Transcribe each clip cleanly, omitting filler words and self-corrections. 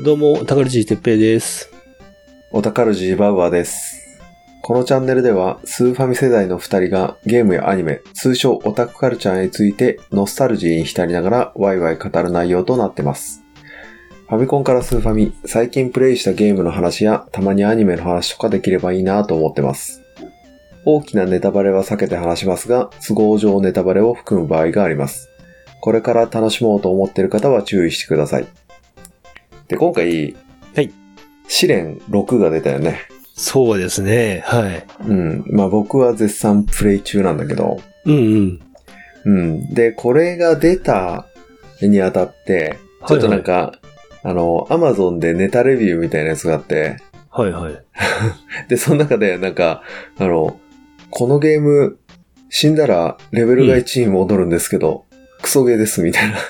どうも、タカルジーてっぺいです。 オタカルジーバウアーです。このチャンネルでは、スーファミ世代の2人がゲームやアニメ、通称オタクカルチャーについてノスタルジーに浸りながらワイワイ語る内容となってます。ファミコンからスーファミ、最近プレイしたゲームの話や、たまにアニメの話とかできればいいなと思ってます。大きなネタバレは避けて話しますが、都合上ネタバレを含む場合があります。これから楽しもうと思っている方は注意してください。で、今回、 はい。 試練6が出たよね。 そうですね。はい。 まあ僕は絶賛プレイ中なんだけど。で、これが出たにあたって、ちょっとなんか、Amazon でネタレビューみたいなやつがあって。 はいはい。 で、その中でなんか、このゲーム、死んだらレベルが1に戻るんですけど、クソゲーですみたいな。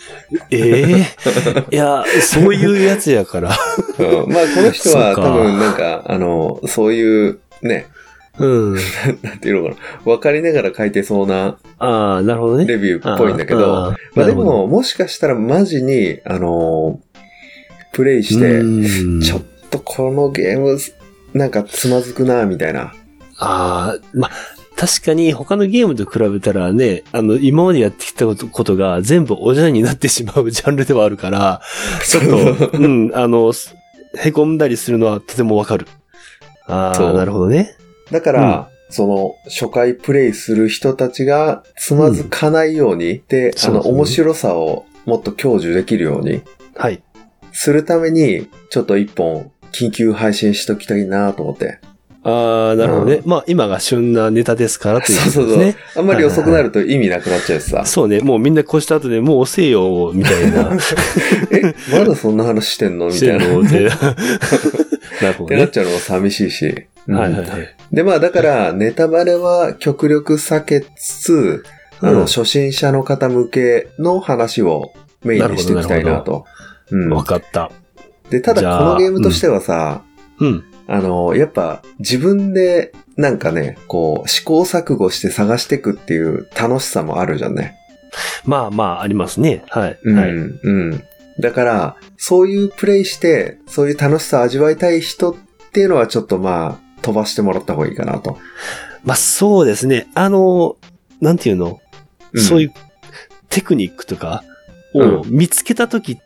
いや、そういうやつやから。 まあこの人は多分なんか、そういうね、なんていうのかな、わかりながら書いてそうな、 なるほどね。 レビューっぽいんだけど、まあでも、もしかしたらマジに、プレイして、ちょっとこのゲーム、なんかつまずくな、みたいな。 まあ、確かに他のゲームと比べたらね、今までやってきたことが全部おじゃんになってしまうジャンルではあるから、ちょっと、凹んだりするのはとてもわかる。なるほどね。 だから、その、初回プレイする人たちがつまずかないように、で、面白さをもっと享受できるように、 はい。 するために、ちょっと一本、緊急配信しときたいなと思って。 なるほどね。まあ、今が旬なネタですからということですね。 そう。あんまり遅くなると意味なくなっちゃうしさ。 そうね。もうみんな越した後でもう遅えよ、みたいな。 まだそんな話してんのみたいな。なるほどね。ってなっちゃうのも寂しいし。 はい。 で、まあ、だから、ネタバレは極力避けつつ、初心者の方向けの話をメインにしていきたいなと。 わかった。 で、ただこのゲームとしてはさ、やっぱ自分でなんかね、こう試行錯誤して探していくっていう楽しさもあるじゃんね。 まあ、ありますね。はい。 だから、そういうプレイして、そういう楽しさを味わいたい人っていうのはちょっとまあ、飛ばしてもらった方がいいかなと。 まあそうですね。なんていうの、そういうテクニックとかを見つけたときって、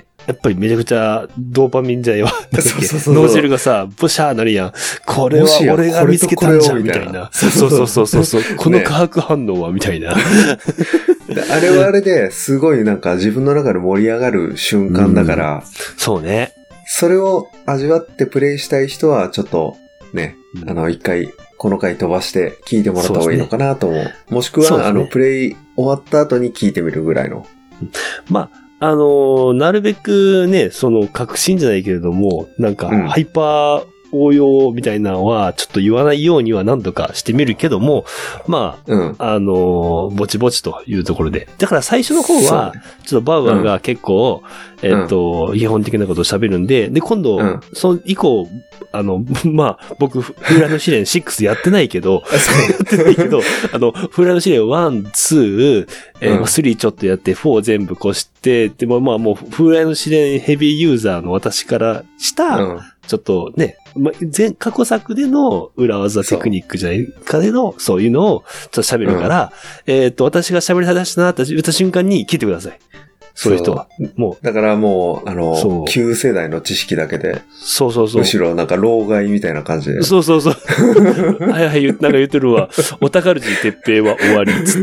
やっぱりめちゃくちゃドーパミンじゃないわ。脳汁がさ、ブシャーなるやん。これは俺が見つけたんじゃん、みたいな。そう。この化学反応は、みたいな。 あれはあれですごいなんか自分の中で盛り上がる瞬間だから。 そうね。 それを味わってプレイしたい人はちょっとね、一回この回飛ばして聞いてもらった方がいいのかなと思う。もしくは、プレイ終わった後に聞いてみるぐらいの。 まあ、なるべくね、その、確信じゃないけれども、なんか、ハイパー応用みたいなのは、ちょっと言わないようには何度かしてみるけども、まあ、ぼちぼちというところで。だから最初の方は、ちょっとバウアーが結構、基本的なことを喋るんで、で、今度、その以降、まあ、僕、フーラの試練6やってないけど、フーラの試練1、2、3ちょっとやって、4全部越して、でもまあもう、フーラの試練ヘビーユーザーの私からした、ちょっとね、過去作での裏技テクニックじゃないかでの、そういうのをちょっと喋るから、私が喋り出したなって言った瞬間に聞いてください。そういう人は。もう。 だからもう、旧世代の知識だけで。 そう。 むしろなんか老害みたいな感じで。 そう。はい、なんか言ってるわ。オタカルジー鉄平は終わりっつって。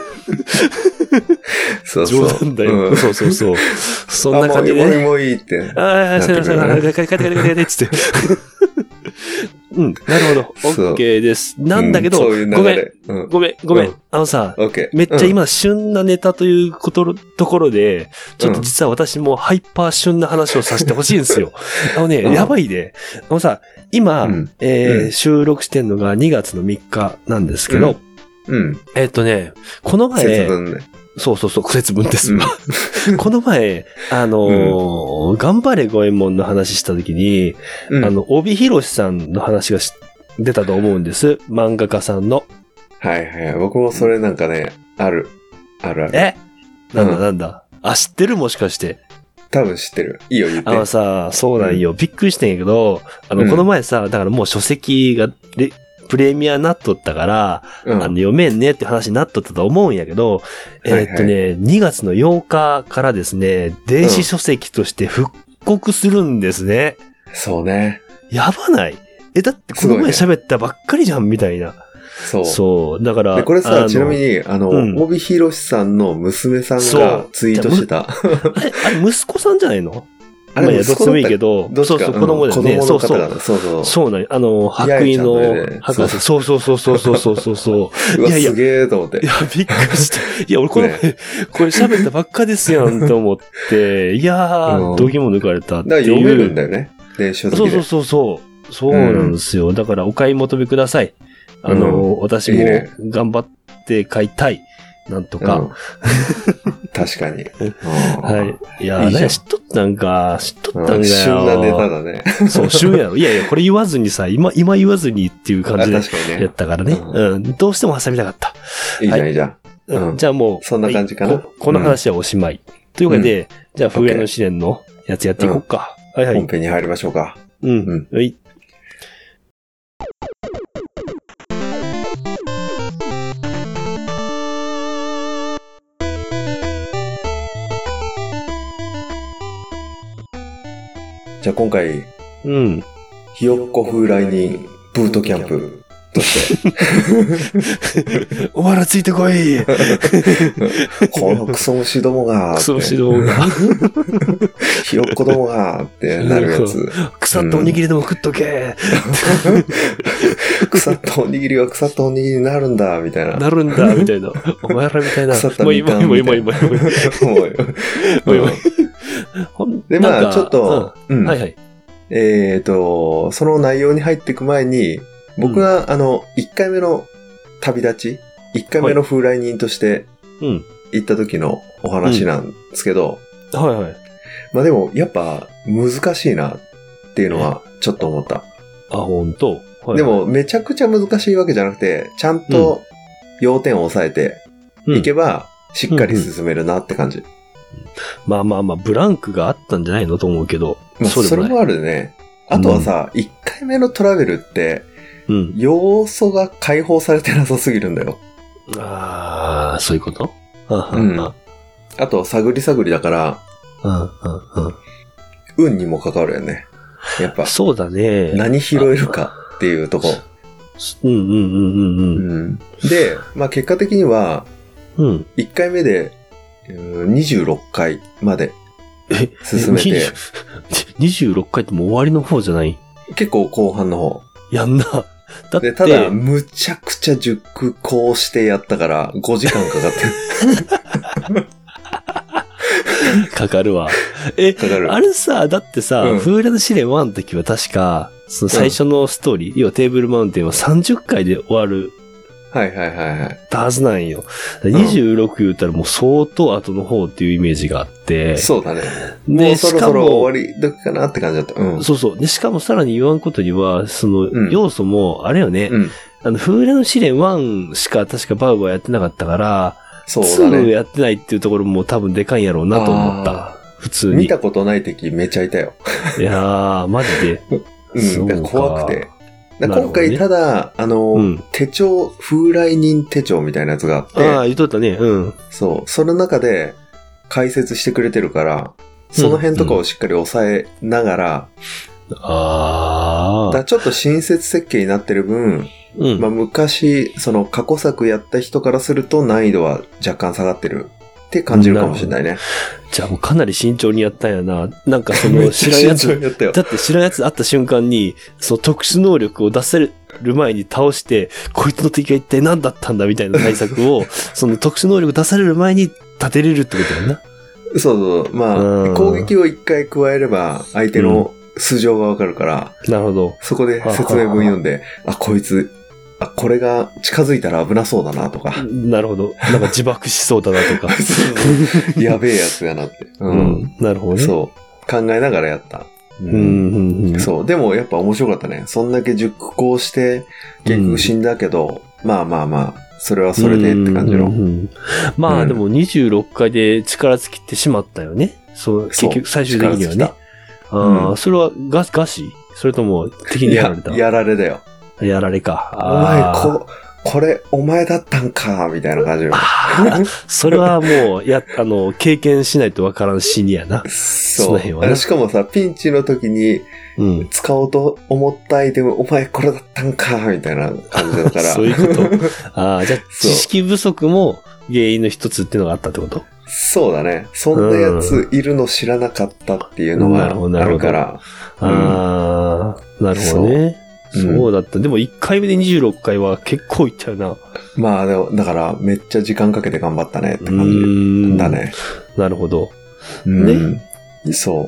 冗談だよ。そう。そんな感じで、ね。 もういいって。 すいません。帰って、つって。なるほど。OK です。なんだけど、ごめん。さ、めっちゃ今旬なネタというところで、ちょっと実は私もハイパー旬な話をさせてほしいんですよ。やばいで。さ、今、収録してんのが2月の3日なんですけど、この前、そう、苦節分ですわ。この前、頑張れ五右衛門の話したときに、帯広さんの話が出たと思うんです。漫画家さんの。 はい。僕もそれなんかね、ある。 なんだ。知ってるもしかして。 多分知ってる。いいよ、言って。 そうなんよ。びっくりしたんやけど、この前さ、だからもう書籍が、プレミアになっとったから、読めんねって話になっとったと思うんやけど、2月の8日からですね、電子書籍として復刻するんですね。 そうね。 やばない？だってこの前喋ったばっかりじゃん、みたいな。そう。だから。 で、これさ、ちなみに、帯広さんの娘さんがツイートしてた。 あれ、息子さんじゃないの？ あれ、 どっちもいいけど、そう、子供だよね。 そう。 そうなの。白衣の、博士。そう。 うわ、すげえと思って。 いや、びっくりした。いや、俺これ喋ったばっかですやんと思って、いやー、度肝抜かれたっていう。 だから読めるんだよね。電子書籍で。 そうなんですよ。だからお買い求めください。私も頑張って買いたい。なんとか。 確かに。 はい。いや、知っとったんか。 旬なネタだね。 そう、旬やろ。いや、これ言わずにさ、今言わずにっていう感じでやったからね。どうしても挟みたかった。 いいじゃん。 じゃあもう、 そんな感じかな。 この話はおしまい。というわけで、じゃあ、風来の試練のやつやっていこうか。はいはい。 本編に入りましょうか。 はい。 じゃあ今回、ひよっこ風来人ブートキャンプとして。 お前らついてこいこのクソ虫どもが。 クソ虫どもが。 ひよっこどもがってなるやつ。 腐ったおにぎりでも食っとけ腐ったおにぎりは腐ったおにぎりになるんだ、みたいな。 なるんだ、みたいな。お前らみたいな。 腐ったみかん。 もう今。 で、まあ、ちょっと、 はいはい。 その内容に入っていく前に、僕が、1回目の旅立ち、1回目の風来人として行った時のお話なんですけど、 はいはい。 まあでも、やっぱ難しいなっていうのはちょっと思った。 あ、ほんと？ でも、めちゃくちゃ難しいわけじゃなくて、ちゃんと要点を押さえていけば、しっかり進めるなって感じ。 まあ、ブランクがあったんじゃないのと思うけど。 まあ、それもあるね。あとはさ、1回目のトラベルって、要素が解放されてなさすぎるんだよ。 ああ、そういうこと？ あと、探り探りだから、運にも関わるよね。やっぱ。 そうだね。 何拾えるかっていうとこ。で、まあ結果的には、1回目で、26回まで進めて。 26回ってもう終わりの方じゃない？ 結構後半の方。 やんな。だって。 ただ、むちゃくちゃ熟考してやったから、5時間かかってる。 かかるわ。 かかる。 あれさ、だってさ、風来の試練1の時は確か、その最初のストーリー、要はテーブルマウンテンは30回で終わる。 はい。 はずなんよ。26言ったらもう相当後の方っていうイメージがあって。 そうだね。もうそろそろ終わり時かなって感じだった。 そう。で、しかもさらに言わんことには、その要素も、あれよね。風来の試練1しか確かバウはやってなかったから、 そうだね。 2やってないっていうところも多分でかいんやろうなと思った。普通に。 見たことない敵めちゃいたよ。 いやー、マジで。 怖くて。今回ただ、手帳、風来人手帳みたいなやつがあって。 ああ、言っとったね。 そう。その中で解説してくれてるから、その辺とかをしっかり抑えながら、ちょっと親切設計になってる分、まあ昔、その過去作やった人からすると難易度は若干下がってるって感じるかもしれないね。 じゃあもうかなり慎重にやったんやな。なんかその知らんやつ、だって知らんやつ会った瞬間に、その特殊能力を出せる前に倒して、こいつの敵が一体何だったんだみたいな対策を、その特殊能力出される前に立てれるってことやな。 そう。まあ、攻撃を一回加えれば、相手の素性がわかるから、 なるほど。 そこで説明文読んで、こいつ、これが近づいたら危なそうだなとか。 なるほど。なんか自爆しそうだなとか。 やべえやつやなって。 なるほどね。 そう。考えながらやった。そう。でもやっぱ面白かったね。そんだけ熟考して、結局死んだけど、まあ、 それはそれでって感じの。 まあでも26回で力尽きてしまったよね。そう、結局最終的にはね。それはガシそれとも敵にやられた？ やられだよ。 やられか。 お前、これ、お前だったんか、みたいな感じの。 それはもう、経験しないとわからんシーンやな。 そう。しかもさ、ピンチの時に、使おうと思ったアイテム、お前これだったんか、みたいな感じだから。 そういうこと。じゃあ、知識不足も原因の一つっていうのがあったってこと？ そうだね。そんなやついるの知らなかったっていうのがあるから。 なるほどね。そうだった。でも1回目で26回は結構いったよな。 まあ、だからめっちゃ時間かけて頑張ったねって感じだね。 なるほど。 ね。そう。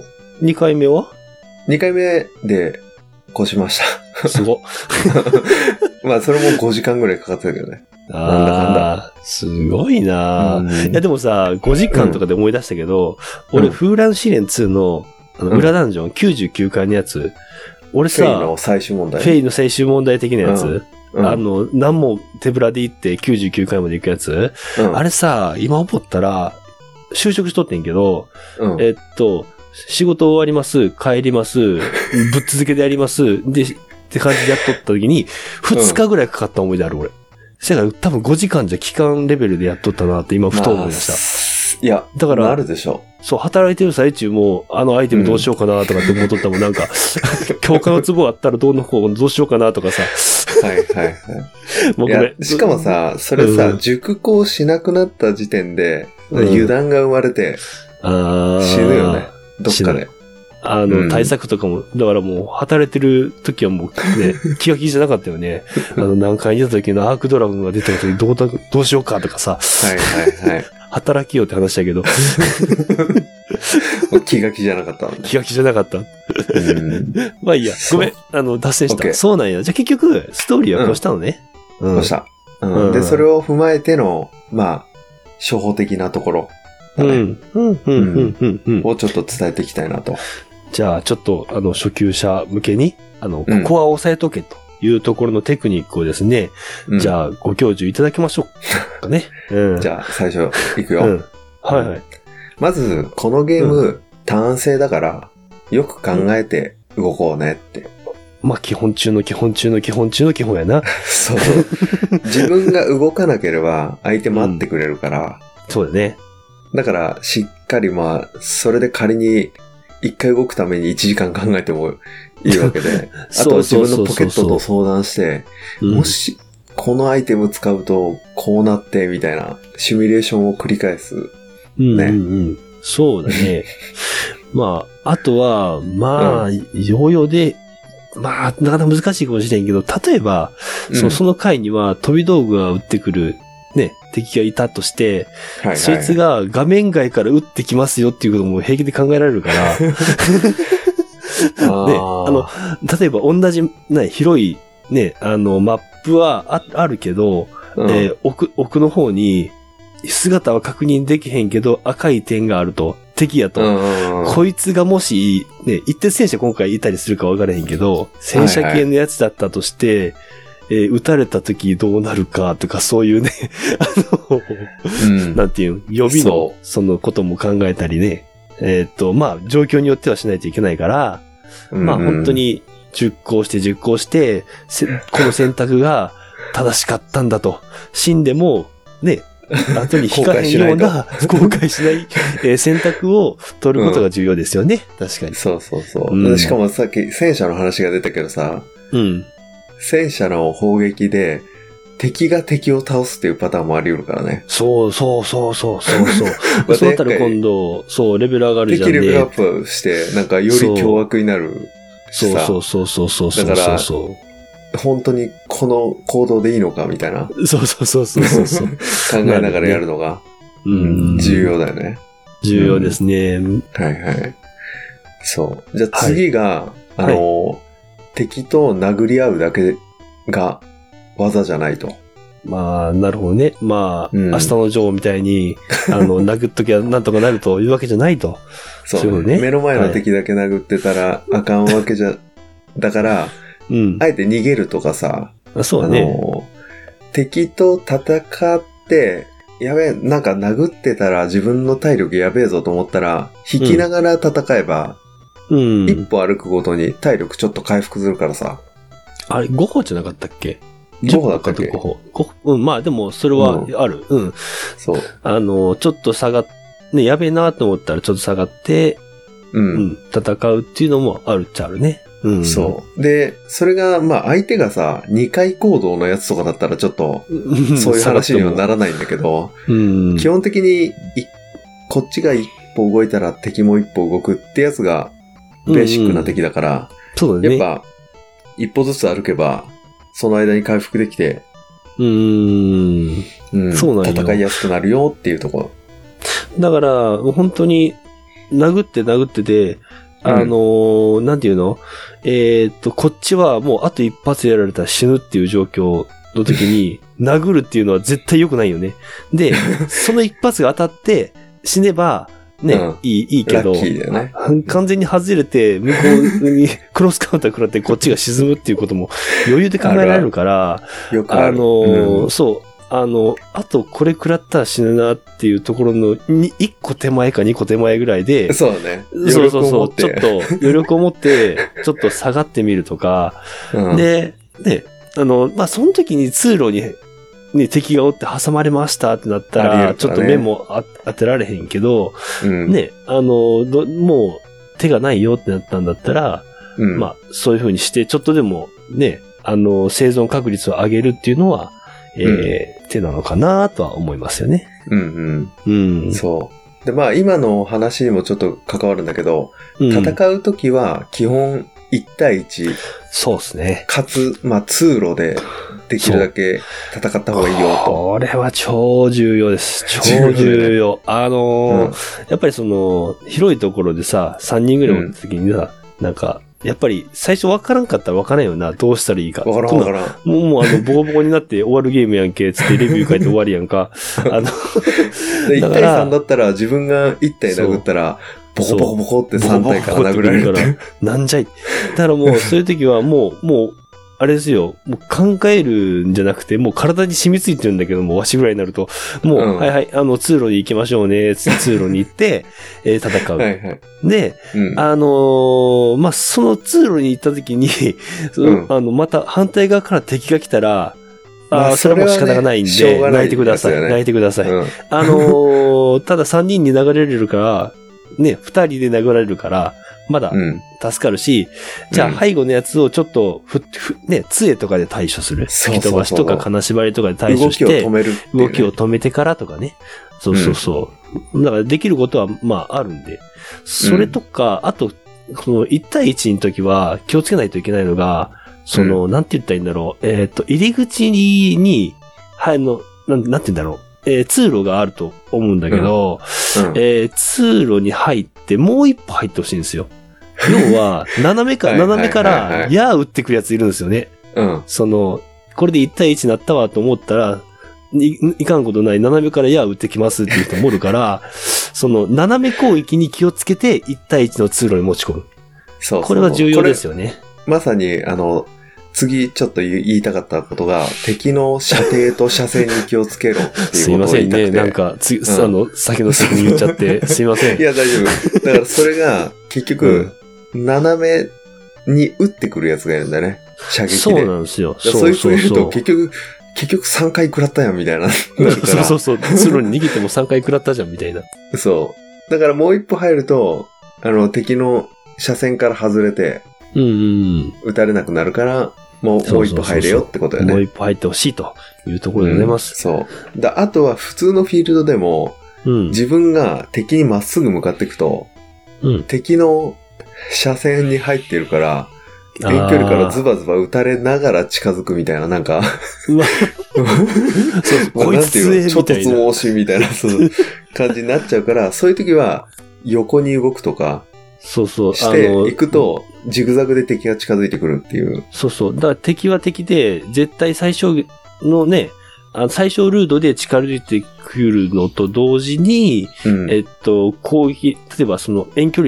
2回目は ?2 回目で越しました。 すご。 まあ、それも5時間ぐらいかかってたけどね。なんだかんだ。 すごいないや、でもさ、5時間とかで思い出したけど、俺、風乱試練2の、裏ダンジョン99回のやつ、俺さ、 フェイの最終問題。 フェイの最終問題的なやつ、何も手ぶらで行って99回まで行くやつ、あれさ、今思ったら、就職しとってんけど、仕事終わります、帰ります、ぶっ続けでやります、で、って感じでやっとった時に、2日ぐらいかかった思い出ある、俺。せやから多分5時間じゃ期間レベルでやっとったなって今ふと思いました。 いや、だから、あるでしょ。 そう、働いてる最中も、アイテムどうしようかなとかって思っとったもん、なんか、強化の壺あったらどうしようかなとかさ。 はいはいはい。もうこれしかもさ、それさ、熟考しなくなった時点で、油断が生まれて、死ぬよね。どっかで。 対策とかも、だからもう、働いてる時はもうね、気が気じゃなかったよね。何回に出た時のアークドラゴンが出た時どうしようかとかさ。 はいはいはい。 働きようって話だけど。 気が気じゃなかった。 気が気じゃなかった。まあいいや。ごめん。脱線した。そうなんや。じゃあ結局、ストーリーはこうしたのね。 こうした。で、それを踏まえての、まあ、初歩的なところ。をちょっと伝えていきたいなと。 じゃあ、ちょっと、初級者向けに、ここは押さえとけというところのテクニックをですね、じゃあ、ご教授いただきましょうかね。 じゃあ、最初、いくよ。 はいはい。 まず、このゲーム、単性だから、よく考えて動こうねって。 まあ、基本中の基本中の基本中の基本やな。 そう。自分が動かなければ、相手待ってくれるから。 そうだね。 だから、しっかりまあ、それで仮に、一回動くために1時間考えてもいいわけで、あとは自分のポケットと相談して、もし、このアイテム使うと、こうなって、みたいな、シミュレーションを繰り返す。ね。 そうだね。まあ、あとは、まあ、ヨーヨーで、まあ、なかなか難しいかもしれんけど、例えば、その回には飛び道具が撃ってくる、ね、敵がいたとして、そいつが画面外から撃ってきますよっていうことも平気で考えられるから、ね、例えば同じ、ね、広い、ね、マップはあるけど、奥の方に姿は確認できへんけど赤い点があると、敵やと。こいつがもし、ね、一徹戦車今回いたりするか分からへんけど、戦車系のやつだったとして、撃たれた時どうなるかとかそういうね、なんていう、予備のそのことも考えたりね。まあ、状況によってはしないといけないから、まあ本当に熟考して、この選択が正しかったんだと。死んでも、ね、後に引かへんような、後悔しない、選択を取ることが重要ですよね。確かに。 そうそうそう。しかもさっき戦車の話が出たけどさ、戦車の砲撃で、敵が敵を倒すっていうパターンもあり得るからね。 そう。そうなったら今度、レベル上がるじゃんね。 敵レベルアップして、なんかより凶悪になるしさ。 そう。 だから、本当にこの行動でいいのかみたいな。 そう。 考えながらやるのが、重要だよね。 重要ですね。 はい。そう。じゃあ次が、敵と殴り合うだけが技じゃないと。 まあ、なるほどね。まあ、明日のジョーみたいに、殴っときゃなんとかなるというわけじゃないと。 そうね。目の前の敵だけ殴ってたらあかんわけじゃ、だから、あえて逃げるとかさ、 そうね。 敵と戦って、やべえ、なんか殴ってたら自分の体力やべえぞと思ったら、引きながら戦えば、一歩歩くごとに体力ちょっと回復するからさ。 あれ、5歩じゃなかったっけ ？5歩だったっけ？ 5歩。まあでも、それはある。 そう。 ちょっと下がっ、ね、やべえなと思ったらちょっと下がって、戦うっていうのもあるっちゃあるね。 そう。で、それが、まあ相手がさ、2回行動のやつとかだったらちょっと、そういう話にはならないんだけど、基本的に、こっちが一歩動いたら敵も一歩動くってやつが、ベーシックな敵だから、 そうだね。 やっぱ、一歩ずつ歩けば、その間に回復できて、 そうなんよ。 戦いやすくなるよっていうところ。 だから、本当に、殴ってて、なんていうの？こっちはもうあと一発やられたら死ぬっていう状況の時に、殴るっていうのは絶対良くないよね。で、その一発が当たって死ねば、ね、いいけど、 ラッキーだよね。 完全に外れて、向こうにクロスカウンター食らってこっちが沈むっていうことも余裕で考えられるから、 よくある。 そう。あとこれ食らったら死ぬなっていうところの1個手前か2個手前ぐらいで、 そうだね。 そう。ちょっと余力を持って、ちょっと下がってみるとか、で、まあ、その時に通路に敵がおって挟まれましたってなったら、ちょっと目も当てられへんけど、ね、もう手がないよってなったんだったら、まあ、そういう風にして、ちょっとでもね、生存確率を上げるっていうのは、手なのかなとは思いますよね。そう。で、まあ、今の話にもちょっと関わるんだけど、戦うときは基本1対1。 そうですね。 かつ、まあ、通路でできるだけ戦った方がいいよと。 これは超重要です。超重要。やっぱり広いところでさ、3人ぐらいおった時にさ、なんか、やっぱり最初分からんかったら分からんよな。どうしたらいいか。 分からん。 もうボコボコになって終わるゲームやんけ、つってレビュー書いて終わりやんか。 1対3だったら自分が1体殴ったら、ボコボコボコって3体から殴られるから。 なんじゃい。だからもうそういう時はもう、あれですよ。もう考えるんじゃなくて、もう体に染みついてるんだけども、わしぐらいになると、もう、はい、通路に行きましょうね、通路に行って、戦う。で、まあ、その通路に行った時に、また反対側から敵が来たら、それはもう仕方がないんで、泣いてください。泣いてください。ただ3人に流れるから、ね、2人で殴られるから、まだ助かるし、じゃあ背後のやつをちょっとね、杖とかで対処する。突き飛ばしとか金縛りとかで対処して、動きを止めてからとかね。そう。だからできることはまああるんで。それとか、あと、この1対1の時は気をつけないといけないのが、なんて言ったらいいんだろう。入り口に、なんて言うんだろう。通路があると思うんだけど、通路に入ってもう一歩入ってほしいんですよ。要は、斜めから、矢打ってくるやついるんですよね。これで1対1になったわと思ったら、いかんことない、斜めから矢打ってきますっていう人もおるから、斜め攻撃に気をつけて1対1の通路に持ち込む。これは重要ですよね。 まさに、次ちょっと言いたかったことが、敵の射程と射線に気をつけろっていうことを言いたくて。すいませんね。 なんか、先の先に言っちゃって、すいません。 いや、大丈夫。だからそれが、結局、斜めに撃ってくるやつがいるんだよね。射撃で。 そうなんですよ。 そういう人いると、結局3回食らったやん、みたいな。 そう。通路に逃げても3回食らったじゃん、みたいな。 そう。だからもう一歩入ると、敵の射線から外れて、撃たれなくなるから、もう一歩入れよってことよね。 もう一歩入ってほしいというところでございます。 そう。あとは普通のフィールドでも、自分が敵にまっすぐ向かっていくと、敵の車線に入っているから、遠距離からズバズバ撃たれながら近づくみたいな、なんかこいつ強えみたいな。 ちょっとつも押しみたいな感じになっちゃうから、そういう時は横に動くとか、していくと、ジグザグで敵が近づいてくるっていう。 だから敵は敵で、絶対最初の最小ルートで近づいてくるのと同時に、攻撃、例えば遠距離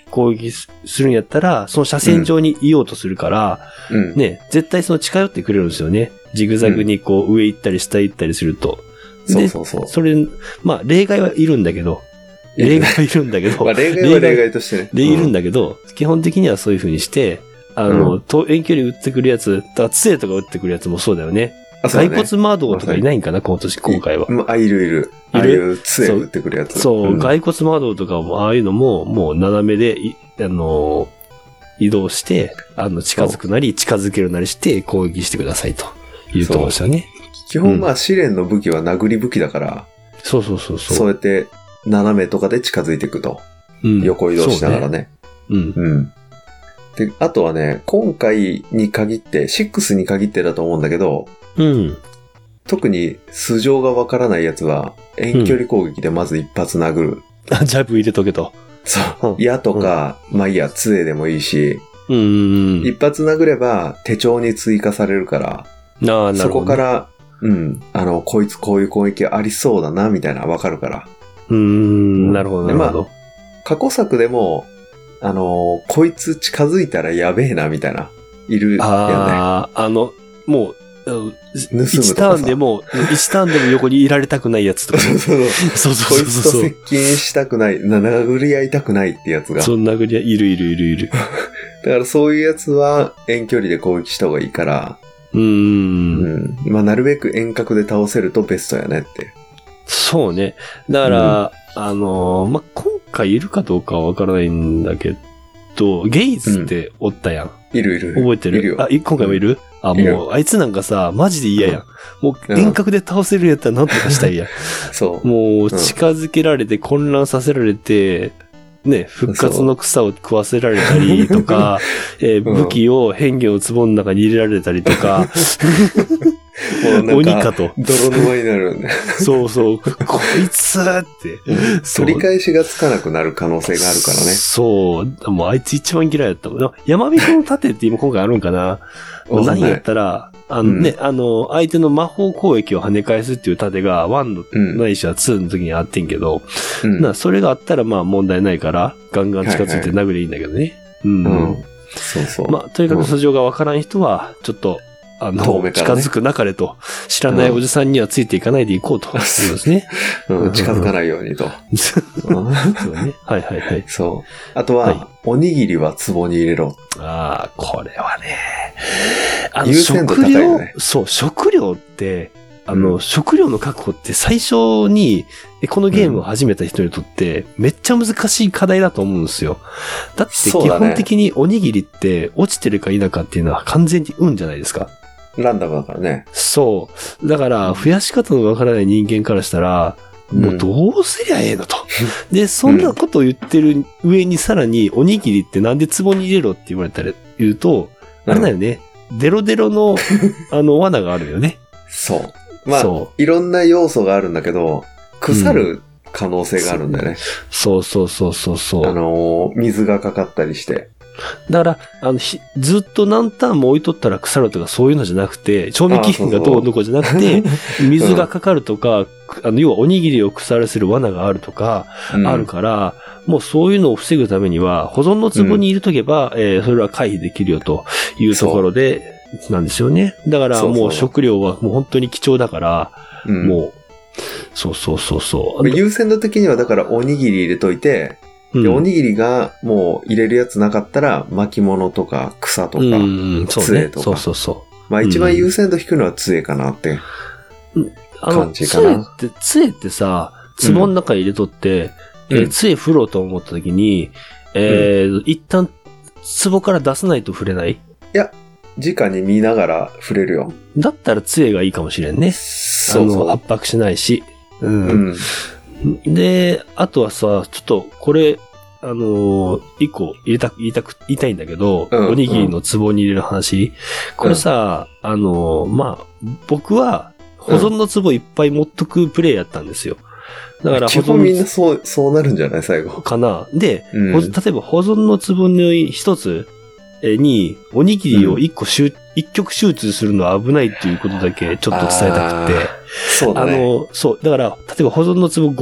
攻撃するんやったら、その車線上にいようとするから、ね、絶対その近寄ってくれるんですよね。ジグザグにこう上行ったり下行ったりすると。 そうそうそう。 それ、まあ例外はいるんだけど、まあ例外は例外としてね。 いるんだけど、基本的にはそういう風にして、遠距離撃ってくるやつ、だから杖とか撃ってくるやつもそうだよね。骸骨魔導とかいないんかな、今回は。 いる。ああいう杖撃ってくるやつ。 そう、骸骨魔導とかも、ああいうのも、もう斜めで、移動して、近づくなり、近づけるなりして攻撃してくださいというところでしたね。 基本まあ、試練の武器は殴り武器だから、 そう。 そうやって、斜めとかで近づいていくと。横移動しながらね。で、あとはね、今回に限って、6に限ってだと思うんだけど、特に素性がわからないやつは、遠距離攻撃でまず一発殴る。 ジャブ入れとけと。 そう。矢とか、まあいいや、杖でもいいし、一発殴れば手帳に追加されるから、そこから、こいつこういう攻撃ありそうだな、みたいなわかるから。 なるほど、なるほど。 過去作でも、こいつ近づいたらやべえな、みたいな、いるよね。 もう、1ターンでも横にいられたくないやつとか。そう。こいつと接近したくない、殴り合いたくないってやつが。 そう、殴り合い、いる。 だからそういうやつは遠距離で攻撃した方がいいから、まあ、なるべく遠隔で倒せるとベストやねって。 そうね。だから、まあ、今回いるかどうかはわからないんだけど、ゲイズっておったやん。 いる。 覚えてる？いるよ。今回もいる？もう、あいつなんかさ、マジで嫌やん。もう、遠隔で倒せるやったらなんとかしたいやん。 そう。 もう、近づけられて混乱させられて、ね、復活の草を食わせられたりとか、武器を変化の壺の中に入れられたりとか、鬼かと。 泥沼になるんだ。 そう。こいつって。 取り返しがつかなくなる可能性があるからね。 そう。もうあいつ一番嫌いだったもん。山彦の盾って今回あるんかな。何やったら、相手の魔法攻撃を跳ね返すっていう盾が1のないしは2の時にあってんけど、それがあったらまあ問題ないから、ガンガン近づいて殴りいいんだけどね。 そう。 まあ、とにかく素性がわからん人は、ちょっと、近づくなかれと、知らないおじさんにはついていかないでいこうということですね。 近づかないようにと。 そうね。はい。 そう。あとは、おにぎりは壺に入れろ。 これはね。 優先度高いよね。 そう、食料って、食料の確保って最初に、このゲームを始めた人にとって、めっちゃ難しい課題だと思うんですよ。だって基本的におにぎりって落ちてるか否かっていうのは完全に運じゃないですか。 ランダムだからね。 そう。だから、増やし方のわからない人間からしたら、もうどうすりゃええのと。で、そんなことを言ってる上にさらに、おにぎりってなんで壺に入れろって言われたら言うと、あれだよね。デロデロの、罠があるよね。 そう。まあ、いろんな要素があるんだけど、腐る可能性があるんだよね。 そう。 水がかかったりして。 だから、ずっと何ターンも置いとったら腐るとかそういうのじゃなくて、賞味期限がどうのこうじゃなくて、水がかかるとか、要はおにぎりを腐らせる罠があるとか、あるから、もうそういうのを防ぐためには、保存の壺に入れとけば、それは回避できるよというところで、なんですよね。だからもう食料はもう本当に貴重だから、もう、そう。 優先度的にはだからおにぎり入れといて、おにぎりがもう入れるやつなかったら巻物とか草とか杖とか。 そう。 まあ一番優先度低いのは杖かなって感じかな。 杖ってさ、壺の中に入れとって、杖振ろうと思った時に、一旦壺から出さないと振れない？ いや、直に見ながら触れるよ。 だったら杖がいいかもしれんね。そう。圧迫しないし。で、あとはさ、ちょっとこれ、一個言いたいんだけど、おにぎりの壺に入れる話。これさ、まあ、僕は保存の壺いっぱい持っとくプレイやったんですよ。だから基本みんなそうなるんじゃない最後。 かな。で、例えば保存の壺の一つに、おにぎりを一極集中するのは危ないっていうことだけちょっと伝えたくて。 そうだね。 だから、例えば保存の壺5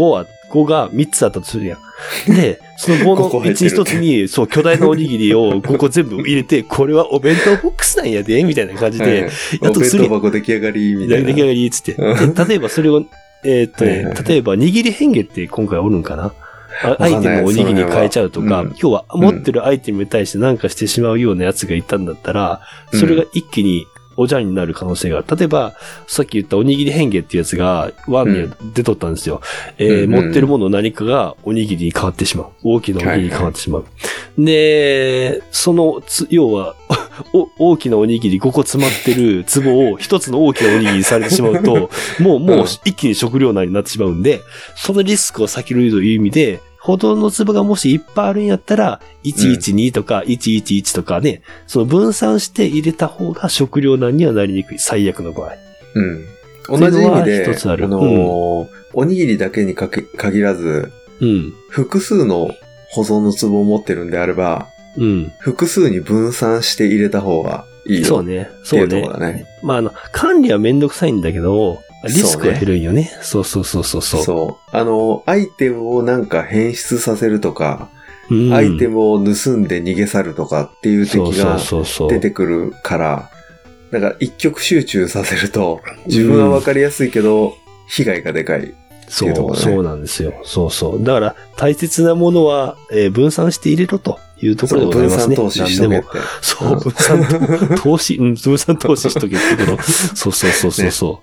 5が3つあったとするやん。で、その5の1一つに、そう、巨大なおにぎりを5個全部入れて、これはお弁当ボックスなんやで、みたいな感じで、 やっとお弁当箱出来上がり、みたいな。 出来上がり、つって。で、例えばそれを、例えば、握り変化って今回おるんかなアイテムをおにぎりに変えちゃうとか、今日は持ってるアイテムに対して何かしてしまうようなやつがいたんだったら、それが一気におじゃんになる可能性がある。例えば、さっき言ったおにぎり変化っていうやつが、ワンに出とったんですよ。持ってるもの何かがおにぎりに変わってしまう。大きなおにぎりに変わってしまう。で、要は、大きなおにぎり5個詰まってる壺を一つの大きなおにぎりにされてしまうと、もう一気に食料内になってしまうんで、そのリスクを避けるという意味で、ほどの壺がもしいっぱいあるんやったら、112とか111とかね、その分散して入れた方が食料難にはなりにくい。最悪の場合。 同じ意味で、おにぎりだけに限らず、複数の保存の壺を持ってるんであれば、複数に分散して入れた方がいいよ。そうね。そうね。 まあ、管理はめんどくさいんだけど、リスクは減るんよね。そう。 アイテムをなんか変質させるとか、アイテムを盗んで逃げ去るとかっていう敵が出てくるから、なんか一極集中させると、自分はわかりやすいけど、被害がでかい。 そうなんですよ。だから、大切なものは、分散して入れろというところでございますね。 分散投資しとけって。 分散投資、分散投資しとけってこと。そう。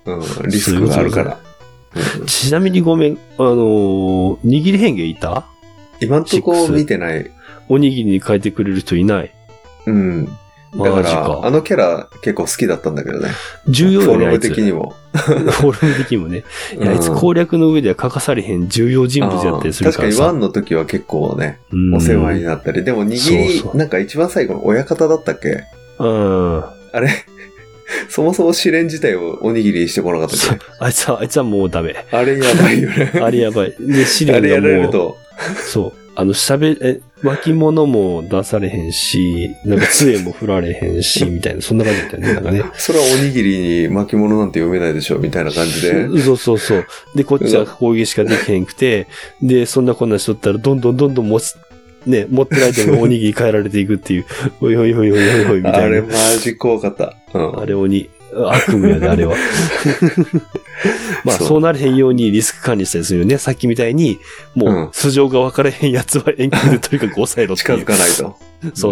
リスクがあるから。 ちなみにごめん、握り変化いた？ 今んとこ見てない。 おにぎりに変えてくれる人いない。 だから、あのキャラ結構好きだったんだけどね。 重要よね、 フォルム的にも。 フォルム的にもね。あいつ攻略の上では欠かされへん重要人物やったりするからさ。 確かに1の時は結構ね、お世話になったり。でも握り、なんか一番最後の親方だったっけ？あれそもそも試練自体をおにぎりにしてこなかったっけ？ あいつはもうダメ。 あれやばいよね。 あれやばい。で、試練がもう。あれやられると。そう。巻物も出されへんし、なんか杖も振られへんし、みたいな、そんな感じだったよね、なんかね。 それはおにぎりに巻物なんて読めないでしょ、みたいな感じで。 そう。で、こっちは攻撃しかできへんくて、で、そんなこんなしとったら、どんどん持ってるアイテムがおにぎり変えられていくっていう、おい、みたいな。 あれマジ怖かった。 あれ悪夢やで、あれは。まあ、そうなれへんようにリスク管理したりするよね。さっきみたいに、もう、素性が分からへんやつは遠距離でとにかく抑えろっていう。 近づかないと。 そう。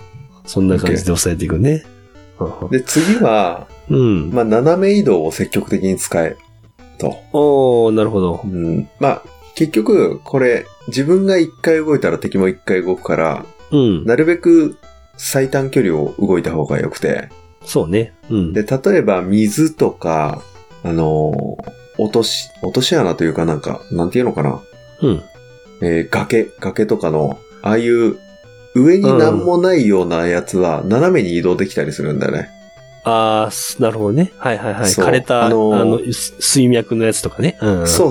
そんな感じで抑えていくね。 で、次は、まあ、斜め移動を積極的に使え、と。 なるほど。 まあ、結局、これ、自分が一回動いたら敵も一回動くから、なるべく最短距離を動いた方が良くて、 そうね。 で、例えば水とか、落とし穴というかなんていうのかな。崖とかの、ああいう上になんもないようなやつは斜めに移動できたりするんだよね。 なるほどね。はい。枯れた、水脈のやつとかね。 そう、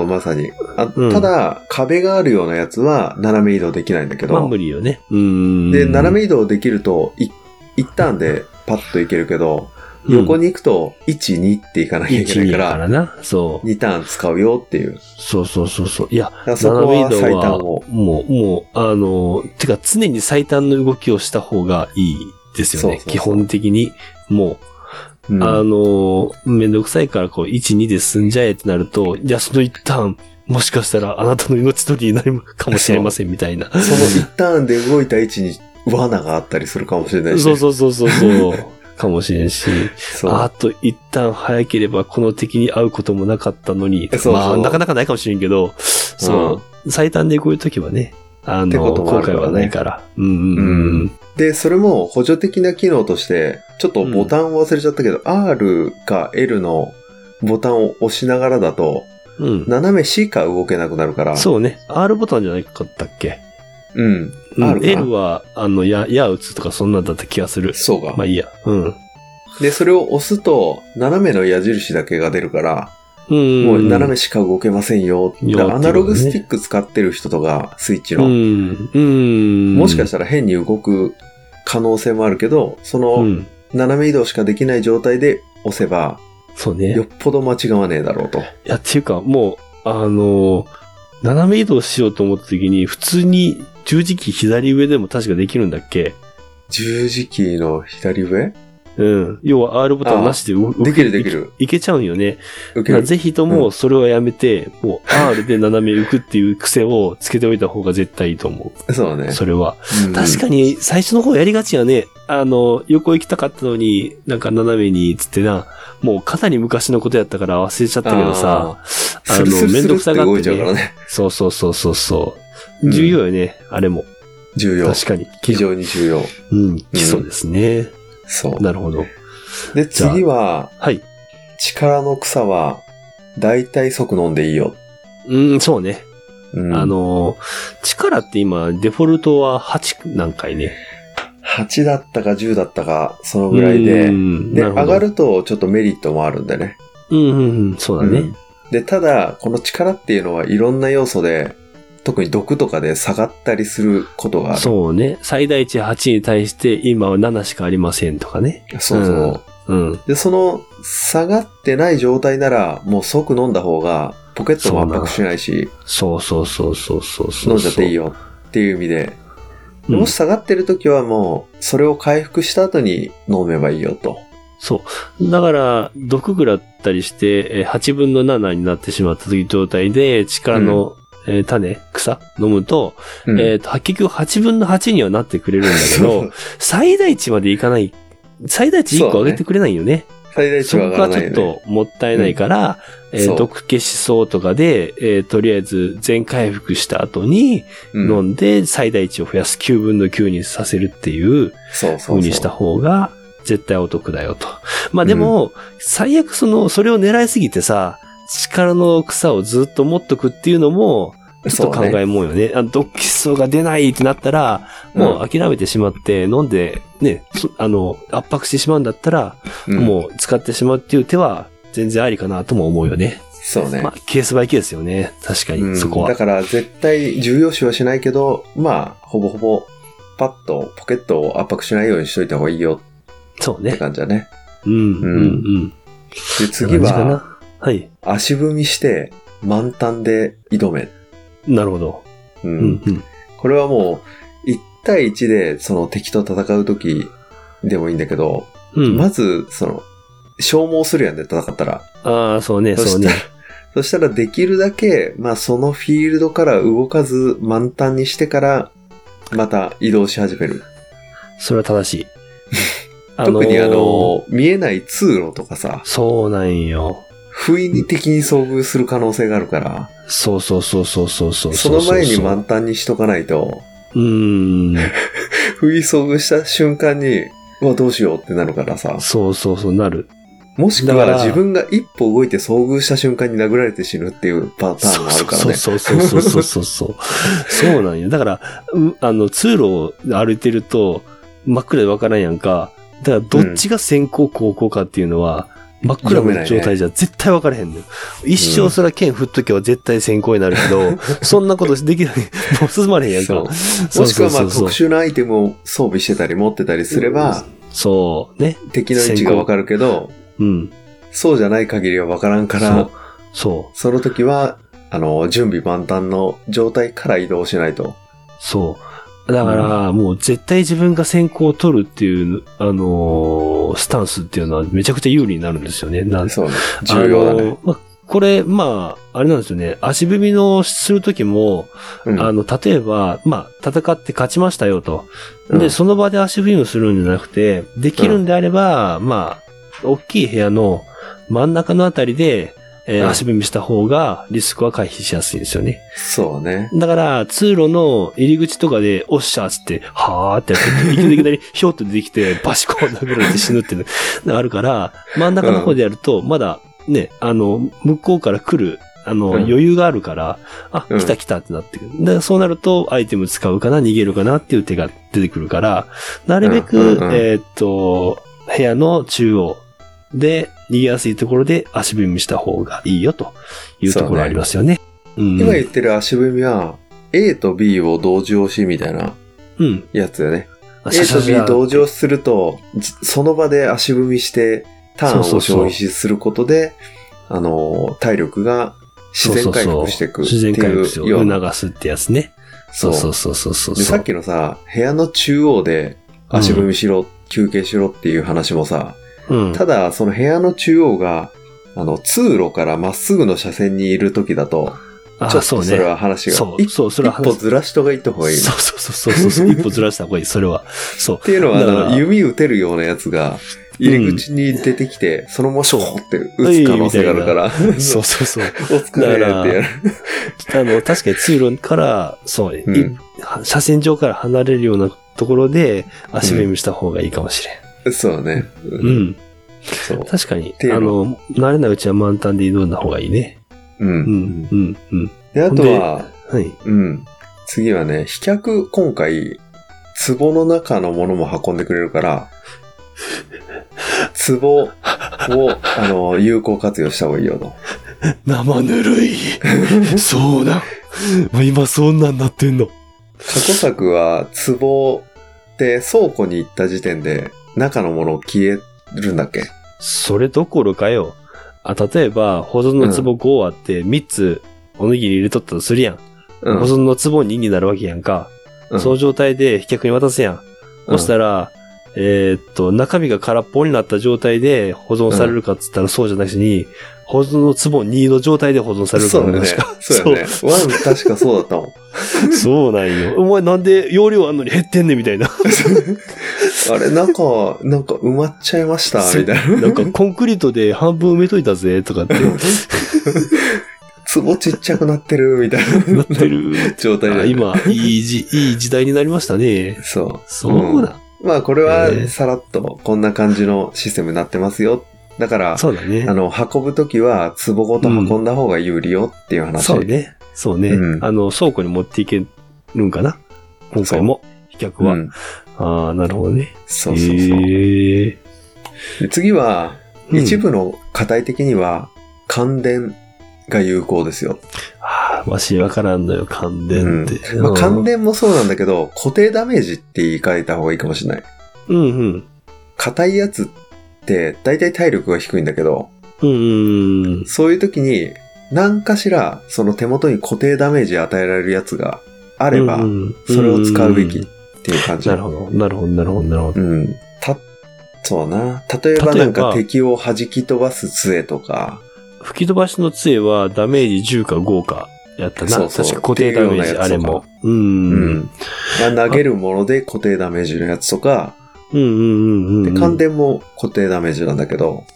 まさに。ただ、壁があるようなやつは斜め移動できないんだけど。 まあ無理よね。 で、斜め移動できると、一旦でパッといけるけど、横に行くと、1、2っていかなきゃいけないから、2ターン使うよっていう。 そう。いや、 斜め移動は、 もう、てか常に最短の動きをした方がいいですよね。基本的に。もう、めんどくさいから1、2で済んじゃえってなると、じゃあその一旦、もしかしたらあなたの命取りになるかもしれませんみたいな。 その一旦で動いた位置に罠があったりするかもしれないし、 ね。そう。かもしれんし。あと一旦早ければこの敵に会うこともなかったのに。まあ、なかなかないかもしれんけど、最短で動いるときはね、後悔はないから。 で、それも補助的な機能として、ちょっとボタンを忘れちゃったけど、R か L のボタンを押しながらだと、斜め C か動けなくなるから。 そうね。R ボタンじゃなかったっけL は、矢打つとかそんなんだった気がする。 そうか。 まあいいや。 で、それを押すと、斜めの矢印だけが出るから、もう斜めしか動けませんよ。アナログスティック使ってる人とか、スイッチの。もしかしたら変に動く可能性もあるけど、その、斜め移動しかできない状態で押せば、 そうね。 よっぽど間違わねえだろうと。いや、っていうか、もう、 斜め移動しようと思った時に、普通に十字キー左上でも確かできるんだっけ？ 十字キーの左上？ うん。要は R ボタンなしでできるできる。 いけちゃうんよね。 受ける。 ぜひともそれをやめて、もう R で斜め浮くっていう癖をつけておいた方が絶対いいと思う。 そうね。 それは。 うん、 確かに最初の方やりがちやね。横行きたかったのに、なんか斜めに、つってな、もうかなり昔のことやったから忘れちゃったけどさ、めんどくさがってね。そうそうそうそうそう。重要よね、あれも。 重要。 確かに。 非常に重要。 うん、基礎ですね。 そう。 なるほど。 で、次は、 はい。 力の草は、だいたい即飲んでいいよ。 そうね。力って今、デフォルトは8何回ね。 8だったか10だったか、そのぐらいで、で、上がるとちょっとメリットもあるんでね。 そうだね。 で、ただ、この力っていうのはいろんな要素で、特に毒とかで下がったりすることがある。 そうね。最大値8に対して今は7しかありませんとかね。 そうそう。で、その下がってない状態なら、もう即飲んだ方が、ポケットも圧迫しないし。 そう。 飲んじゃっていいよっていう意味で。もし下がってるときはもう、それを回復した後に飲めばいいよと。 そう。だから、毒食らったりして、8分の7になってしまったという状態で、力の、草飲むと、結局8分の8にはなってくれるんだけど、最大値までいかない。最大値1個上げてくれないよね。 最大値は上がらないよね。 そこがちょっともったいないから、毒消しそうとかで、とりあえず全回復した後に飲んで最大値を増やす9分の9にさせるっていう風にした方が絶対お得だよと。まあでも、最悪それを狙いすぎてさ、力の草をずっと持っとくっていうのも、ちょっと考えもんよね。毒気層が出ないってなったら、もう諦めてしまって、飲んで、ね、圧迫してしまうんだったら、もう使ってしまうっていう手は、全然ありかなとも思うよね。 そうね。 まあ、ケースバイケースよね。確かに、そこは。 だから、絶対重要視はしないけど、まあ、ほぼほぼ、パッとポケットを圧迫しないようにしといた方がいいよ。 そうね。 って感じだね。 で、 次は、 はい。 足踏みして、満タンで挑め。 なるほど。 これはもう、1対1でその敵と戦うときでもいいんだけど、まず、消耗するやんね、戦ったら。 ああ、そうね。 そしたらできるだけ、まあそのフィールドから動かず満タンにしてから、また移動し始める。 それは正しい。 特に見えない通路とかさ。 そうなんよ。 不意に敵に遭遇する可能性があるから。 そう。その前に満タンにしとかないと。不意遭遇した瞬間に、どうしようってなるからさ。 そう、なる。 もしくは自分が一歩動いて遭遇した瞬間に殴られて死ぬっていうパターンがあるからね。 そう。そうなんよ。だから、通路を歩いてると真っ暗でわからんやんか。だからどっちが先行後攻かっていうのは、真っ暗な状態じゃ絶対分からへんのよ。一生そら剣振っとけば絶対先行になるけど、そんなことできない。もう進まれへんやんか。 もしくは特殊なアイテムを装備してたり持ってたりすれば、 そうね。 敵の位置が分かるけど、そうじゃない限りは分からんから、その時は、準備万端の状態から移動しないと。 そう。だから、もう絶対自分が先行を取るっていう、スタンスっていうのはめちゃくちゃ有利になるんですよね。 そうね。重要だね。 これ、あれなんですよね。足踏みのするときも、例えば、戦って勝ちましたよと。で、その場で足踏みをするんじゃなくて、できるんであれば、大きい部屋の真ん中のあたりで、足踏みした方がリスクは回避しやすいんですよね。 そうね。 だから、通路の入り口とかで、おっしゃーつって、はーってやって、いきなりひょっと出てきて、バシコーン殴られて死ぬっていうのがあるから、真ん中の方でやると、まだ、ね、向こうから来る、余裕があるから、来たってなってくる。だからそうなると、アイテム使うかな、逃げるかなっていう手が出てくるから、なるべく、部屋の中央で、逃げやすいところで足踏みした方がいいよというところありますよね。 今言ってる足踏みは、A と B を同時押しみたいなやつだよね。A と B 同時押しすると、その場で足踏みして、ターンを消費することで、体力が自然回復していくって自然回復いうを促すってやつね。そう。 で、さっきのさ、部屋の中央で足踏みしろ、休憩しろっていう話もさ、ただその部屋の中央が、通路からまっすぐの車線にいる時だと、ちょっとそれは話が、一歩ずらしとがいった方がいい。 そう。一歩ずらした方がいい、それは。そう。 っていうのは、弓撃てるようなやつが、入り口に出てきて、そのままショーって撃つ可能性があるから。 そう。 お疲れってやる。 確かに通路から、車線上から離れるようなところで、足踏みした方がいいかもしれん。 そうね。 そう確かに、慣れないうちは満タンで挑んだ方がいいね。 で、あとは、次はね、飛脚、今回、壺の中のものも運んでくれるから、壺を、有効活用した方がいいよと。 生ぬるい。そうだ。今そんなんなってんの。 過去作は、壺って倉庫に行った時点で、中のもの消えるんだっけ？ それどころかよ。例えば、保存の壺5あって、3つおにぎり入れとったとするやん。保存の壺2になるわけやんか。その状態で飛脚に渡すやん。そしたら、中身が空っぽになった状態で保存されるかっつったらそうじゃなしに、保存の壺2の状態で保存されるからね。 そうやね。1確かそうだったもん。 そうなんよ。お前なんで容量あんのに減ってんねんみたいな。 あれ、なんか埋まっちゃいました、みたいな。 なんかコンクリートで半分埋めといたぜ、とかって。 壺ちっちゃくなってる、みたいな。 なってる。 状態で。 今、いい時代になりましたね。そうだ。 まあ、これは、さらっと、こんな感じのシステムになってますよ。だから、 そうだね。 運ぶときは、壺ごと運んだ方が有利よっていう話。 そうね。倉庫に持っていけるんかな今回も、飛脚は。ああ、なるほどね。 そう。で次は、一部の課題的には、感電が有効ですよ。 わしわからんのよ、感電って。 感電もそうなんだけど、固定ダメージって言い換えた方がいいかもしれない。硬いやつって、だいたい体力が低いんだけど、そういう時に、何かしら、その手元に固定ダメージ与えられるやつがあれば、それを使うべきっていう感じ。 なるほど。 そうな。例えばなんか敵を弾き飛ばす杖とか。 吹き飛ばしの杖はダメージ10か5かやったな。確か固定ダメージあれも。 投げるもので固定ダメージのやつとか。感電も固定ダメージなんだけど。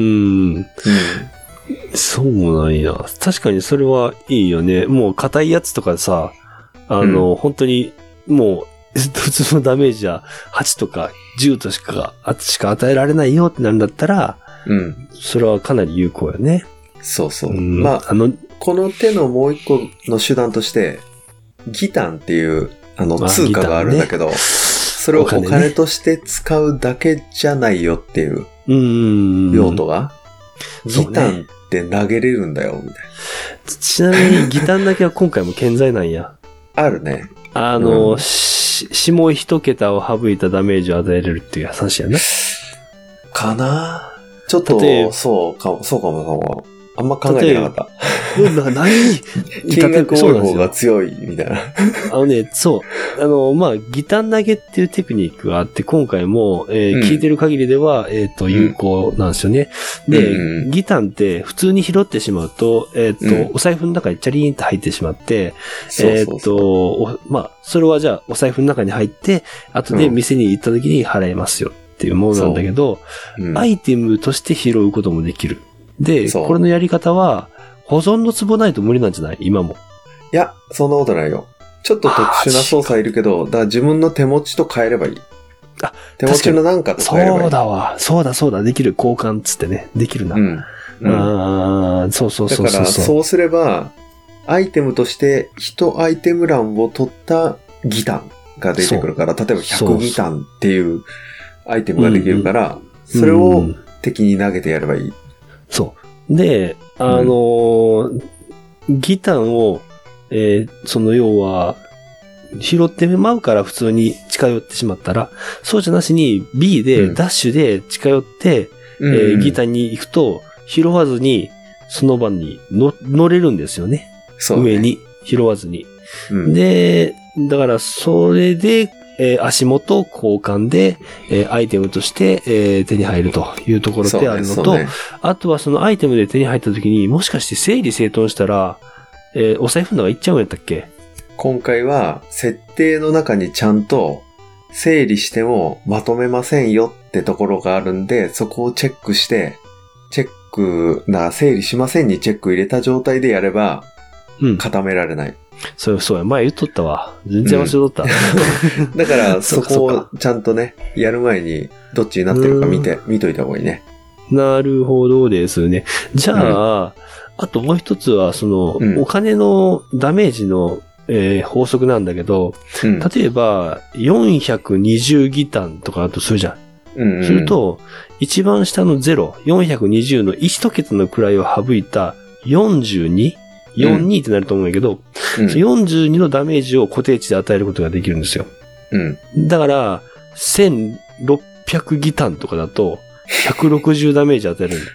そうなんや。確かにそれはいいよね。もう硬いやつとかさ、本当にもう普通のダメージは8とか10としか与えられないよってなるんだったら、それはかなり有効よね。 そう。この手のもう一個の手段として、ギタンっていう通貨があるんだけど、それをお金として使うだけじゃないよっていう用途が、ギタンって投げれるんだよ、みたいな。 ちなみにギタンだけは今回も健在なんや。 あるね。 下一桁を省いたダメージを与えれるっていう話やな。 かな？ちょっと、そうかも。あんま考えてなかった。 何金額多い方が強い、みたいな。 ギタン投げっていうテクニックがあって、今回も、聞いてる限りでは、有効なんですよね。で、ギタンって普通に拾ってしまうと、お財布の中にチャリーンって入ってしまって、それはじゃあ、お財布の中に入って、後で店に行った時に払えますよっていうものなんだけど、アイテムとして拾うこともできる。で、これのやり方は、保存の壺ないと無理なんじゃない？今も。 いや、そんなことないよ。ちょっと特殊な操作いるけど、だから自分の手持ちと変えればいい。手持ちのなんかと変えればいい。 そうだわ。そうだ。できる。交換つってね。できるな。そう。 だから、そうすれば、アイテムとして1アイテム欄を取ったギタンが出てくるから、例えば100ギタンっていうアイテムができるから、それを敵に投げてやればいい。 そう。で、ギタンを、要は、拾ってまうから普通に近寄ってしまったら、そうじゃなしに B でダッシュで近寄って、ギタンに行くと、拾わずに、 その場に乗れるんですよね。 そうね。 上に拾わずに。 うん、 で、だからそれで、足元交換で、アイテムとして、手に入るというところであるのと、ね、あとはそのアイテムで手に入った時に、もしかして整理整頓したら、お財布のがいっちゃうんやったっけ？ 今回は設定の中にちゃんと整理してもまとめませんよってところがあるんで、そこをチェックして、整理しませんにチェック入れた状態でやれば、固められない。 そうや、前言っとったわ。全然忘れとった。 だからそこをちゃんとね、やる前にどっちになってるか見といた方がいいね。 なるほどですね。じゃあ、あともう一つは、お金のダメージの、法則なんだけど、例えば、420ギタンとかだとするじゃん。すると、一番下の0、420の1桁の位を省いた42ってなると思うんだけど、42のダメージを固定値で与えることができるんですよ。だから、1600ギタンとかだと、160ダメージ与えるんです。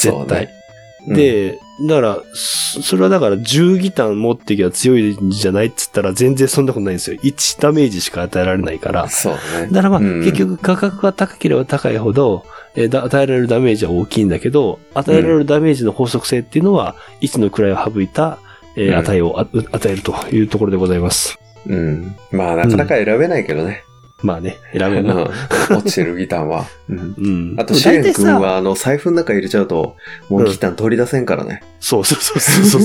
絶対。で、だから、それはだから10ギタン持ってきゃ強いんじゃないっつったら全然そんなことないんですよ。1ダメージしか与えられないから。 そうね。 だから結局価格が高ければ高いほど、与えられるダメージは大きいんだけど、与えられるダメージの法則性っていうのは、1の位を省いた、値を与えるというところでございます。 まあなかなか選べないけどね。 まあね、選べな。 落ちてるギターは。あと、シエン君は、財布の中入れちゃうと、もうギター取り出せんからね。 そう。ちょっと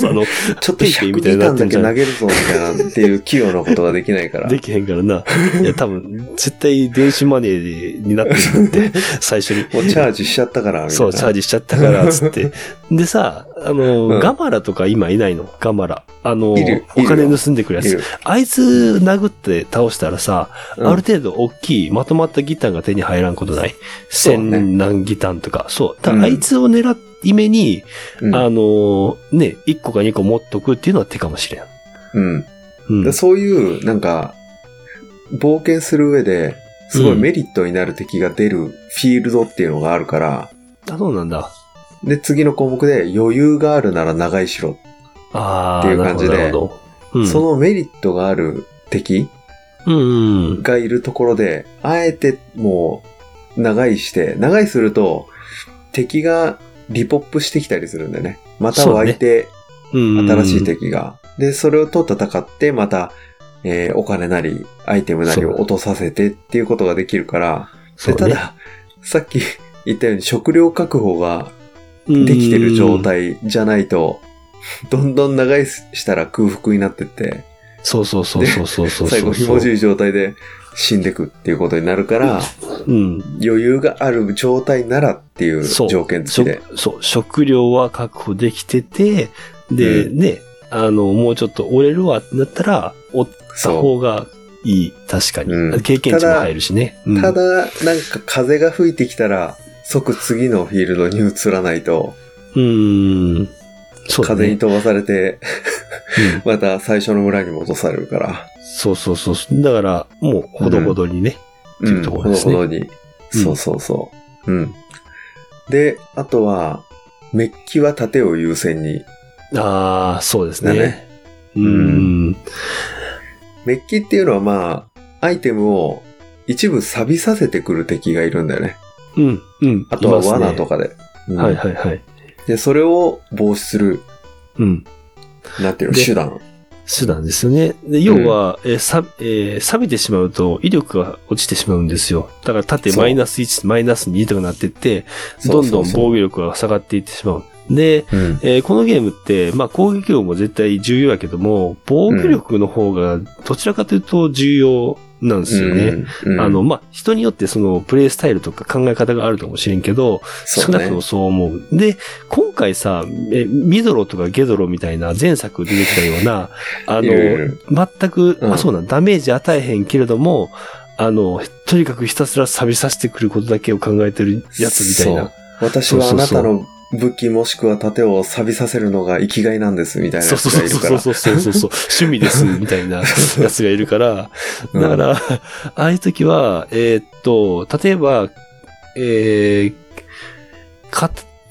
100ギターだけ投げるぞ、みたいな、っていう器用なことができないから。 できへんからな。いや、多分、絶対電子マネーになってるって、最初に。 もうチャージしちゃったから、みたいな。 そう、チャージしちゃったから、つって。でさ、ガマラとか今いないの？ガマラ。お金盗んでくるやつ。あいつ殴って倒したらさ、ある程度大きいまとまったギターが手に入らんことない？千何ギターとか。そう。だからあいつを狙い目に、1個か2個持っとくっていうのは手かもしれん。 そういう、なんか、冒険する上で、すごいメリットになる敵が出るフィールドっていうのがあるから。 そうなんだ。 で、次の項目で余裕があるなら長居しろ。っていう感じで、そのメリットがある敵がいるところで、あえてもう長居すると敵がリポップしてきたりするんだよね。また湧いて新しい敵が。で、それをと戦ってまた、お金なりアイテムなりを落とさせてっていうことができるから、でただ、さっき言ったように食料確保ができてる状態じゃないと、どんどん長居したら空腹になってって。 そう。最後ひもじい状態で死んでくっていうことになるから、余裕がある状態ならっていう条件付きで。 そう、食料は確保できてて、で、もうちょっと折れるわってなったら、折った方がいい。確かに。経験値も入るしね。 ただ、なんか風が吹いてきたら、即次のフィールドに移らないと、風に飛ばされて、また最初の村に戻されるから。 そう。だから、もう、ほどほどにね。っていうところですね。 ほどほどに。そう。で、あとは、メッキは盾を優先に。 ああ、そうですね。 メッキっていうのはまあ、アイテムを一部錆びさせてくる敵がいるんだよね。あとは罠とかで。 はい。 で、それを防止する。なんていうの、手段ですよね。で、要は、錆びてしまうと威力が落ちてしまうんですよ。だから縦マイナス1、マイナス2とかなってって、どんどん防御力が下がっていってしまう。で、このゲームって、まあ攻撃力も絶対重要やけども、防御力の方がどちらかというと重要なんですよね。まあ、人によってそのプレイスタイルとか考え方があるかもしれんけど、少なくともそう思う。で、今回さ、ミドロとかゲドロみたいな前作出てきたような、全く、ダメージ与えへんけれども、とにかくひたすら錆びさせてくることだけを考えてるやつみたいな。 私はあなたの武器もしくは盾を錆びさせるのが生きがいなんですみたいなやつがいるから。 そう。趣味ですみたいなやつがいるから。だから、ああいう時は、例えば、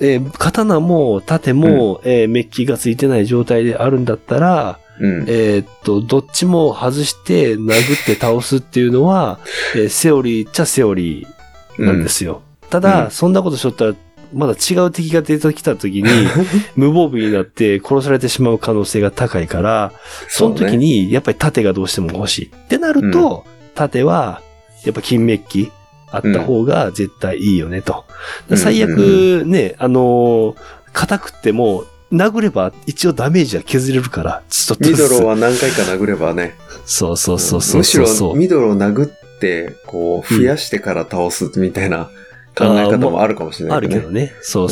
刀も盾も、メッキがついてない状態であるんだったら、どっちも外して殴って倒すっていうのは、セオリーっちゃセオリーなんですよ。ただ、そんなことしとったら、まだ違う敵が出てきた時に、無防備になって殺されてしまう可能性が高いから、その時に、やっぱり盾がどうしても欲しい。ってなると、盾は、やっぱ金メッキあった方が絶対いいよねと。最悪ね、硬くっても、殴れば一応ダメージは削れるから、ちょっとミドロは何回か殴ればね。 そう。 むしろミドロを殴って、こう、増やしてから倒すみたいな考え方もあるかもしれないけどね。 あるけどね。そう。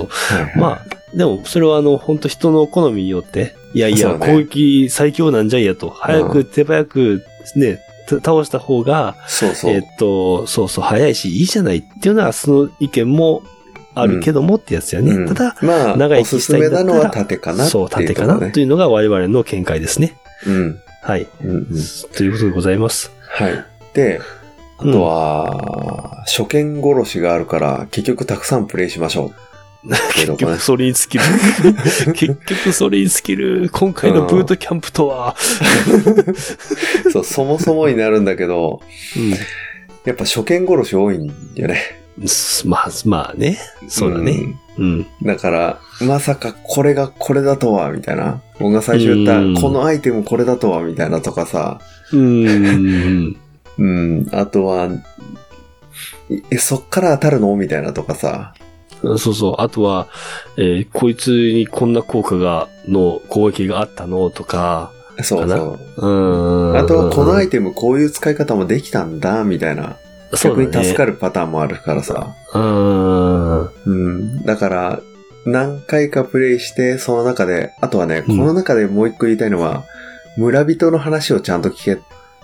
まあ、でもそれは本当人の好みによって、いや、攻撃最強なんじゃいやと、早く手早くね、倒した方が、早いしいいじゃないっていうのはその意見も、あるけどもってやつやね。ただ、 まあ、長生きしたいんだったらおすすめなのは盾かなっていう、ね。 そう、盾かなというのが我々の見解ですね。はい、ということでございます。 はい。で、あとは、初見殺しがあるから、結局たくさんプレイしましょう。 結局それに尽きる。結局それに尽きる。今回のブートキャンプとは。 そう、そもそもになるんだけど、やっぱ初見殺し多いんよね。 まあね。そうだね。 だから、まさかこれがこれだとは、みたいな。僕が最初言った、このアイテムこれだとは、みたいなとかさ。あとは、そっから当たるのみたいなとかさ。 そう。あとは、こいつにこんな効果の攻撃があったのとか。 そう。あとは、このアイテムこういう使い方もできたんだ、みたいな。逆に助かるパターンもあるからさ。だから、何回かプレイして、その中で、あとはね、この中でもう一個言いたいのは、村人の話をちゃんと聞け。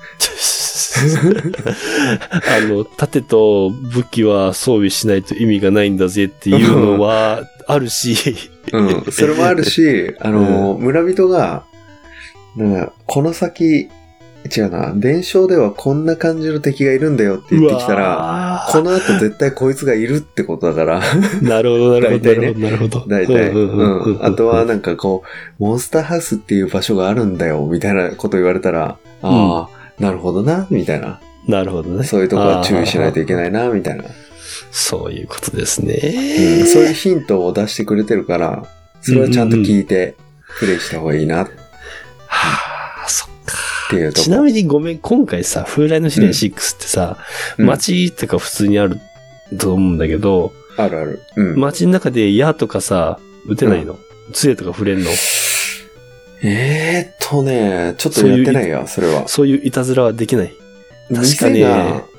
盾と武器は装備しないと意味がないんだぜっていうのはあるし。 それもあるし、村人が、この先、違うな。伝承ではこんな感じの敵がいるんだよって言ってきたら、この後絶対こいつがいるってことだから。 なるほど。 大体。あとはなんかこう、モンスターハウスっていう場所があるんだよ、みたいなこと言われたら、ああ、なるほどな、みたいな。 なるほどね。 そういうとこは注意しないといけないな、みたいな。 そういうことですね。 そういうヒントを出してくれてるから、それはちゃんと聞いて、プレイした方がいいな。 そっか。 ちなみにごめん、今回さ、風来の試練6ってさ、街とか普通にあると思うんだけど、 ある。 街の中で矢とかさ、撃てないの？杖とか触れんの？ ちょっとやってないや、それは。 そういういたずらはできない。確かね、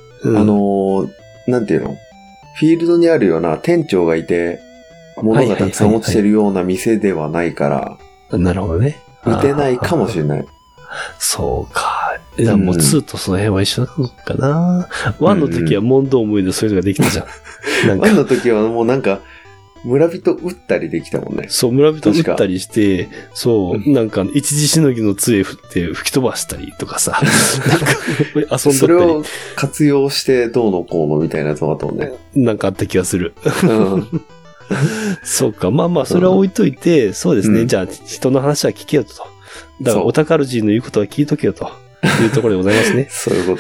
なんていうの？フィールドにあるような店長がいて、物がたくさん落ちてるような店ではないから、 なるほどね。 撃てないかもしれない。 そうか。じゃあもう2とその辺は一緒なのかな。1の時は問答思いでそういうのができたじゃん。 1の時はもうなんか、村人撃ったりできたもんね。 そう、村人撃ったりして、そう、なんか一時しのぎの杖振って吹き飛ばしたりとかさ。なんか遊んだったり。 それを活用してどうのこうのみたいなやつもあったもんね。 なんかあった気がする。そうか。まあ、それは置いといて、そうですね。じゃあ、人の話は聞けよと。だから、オタカルジーの言うことは聞いとけよというところでございますね。 そういうこと。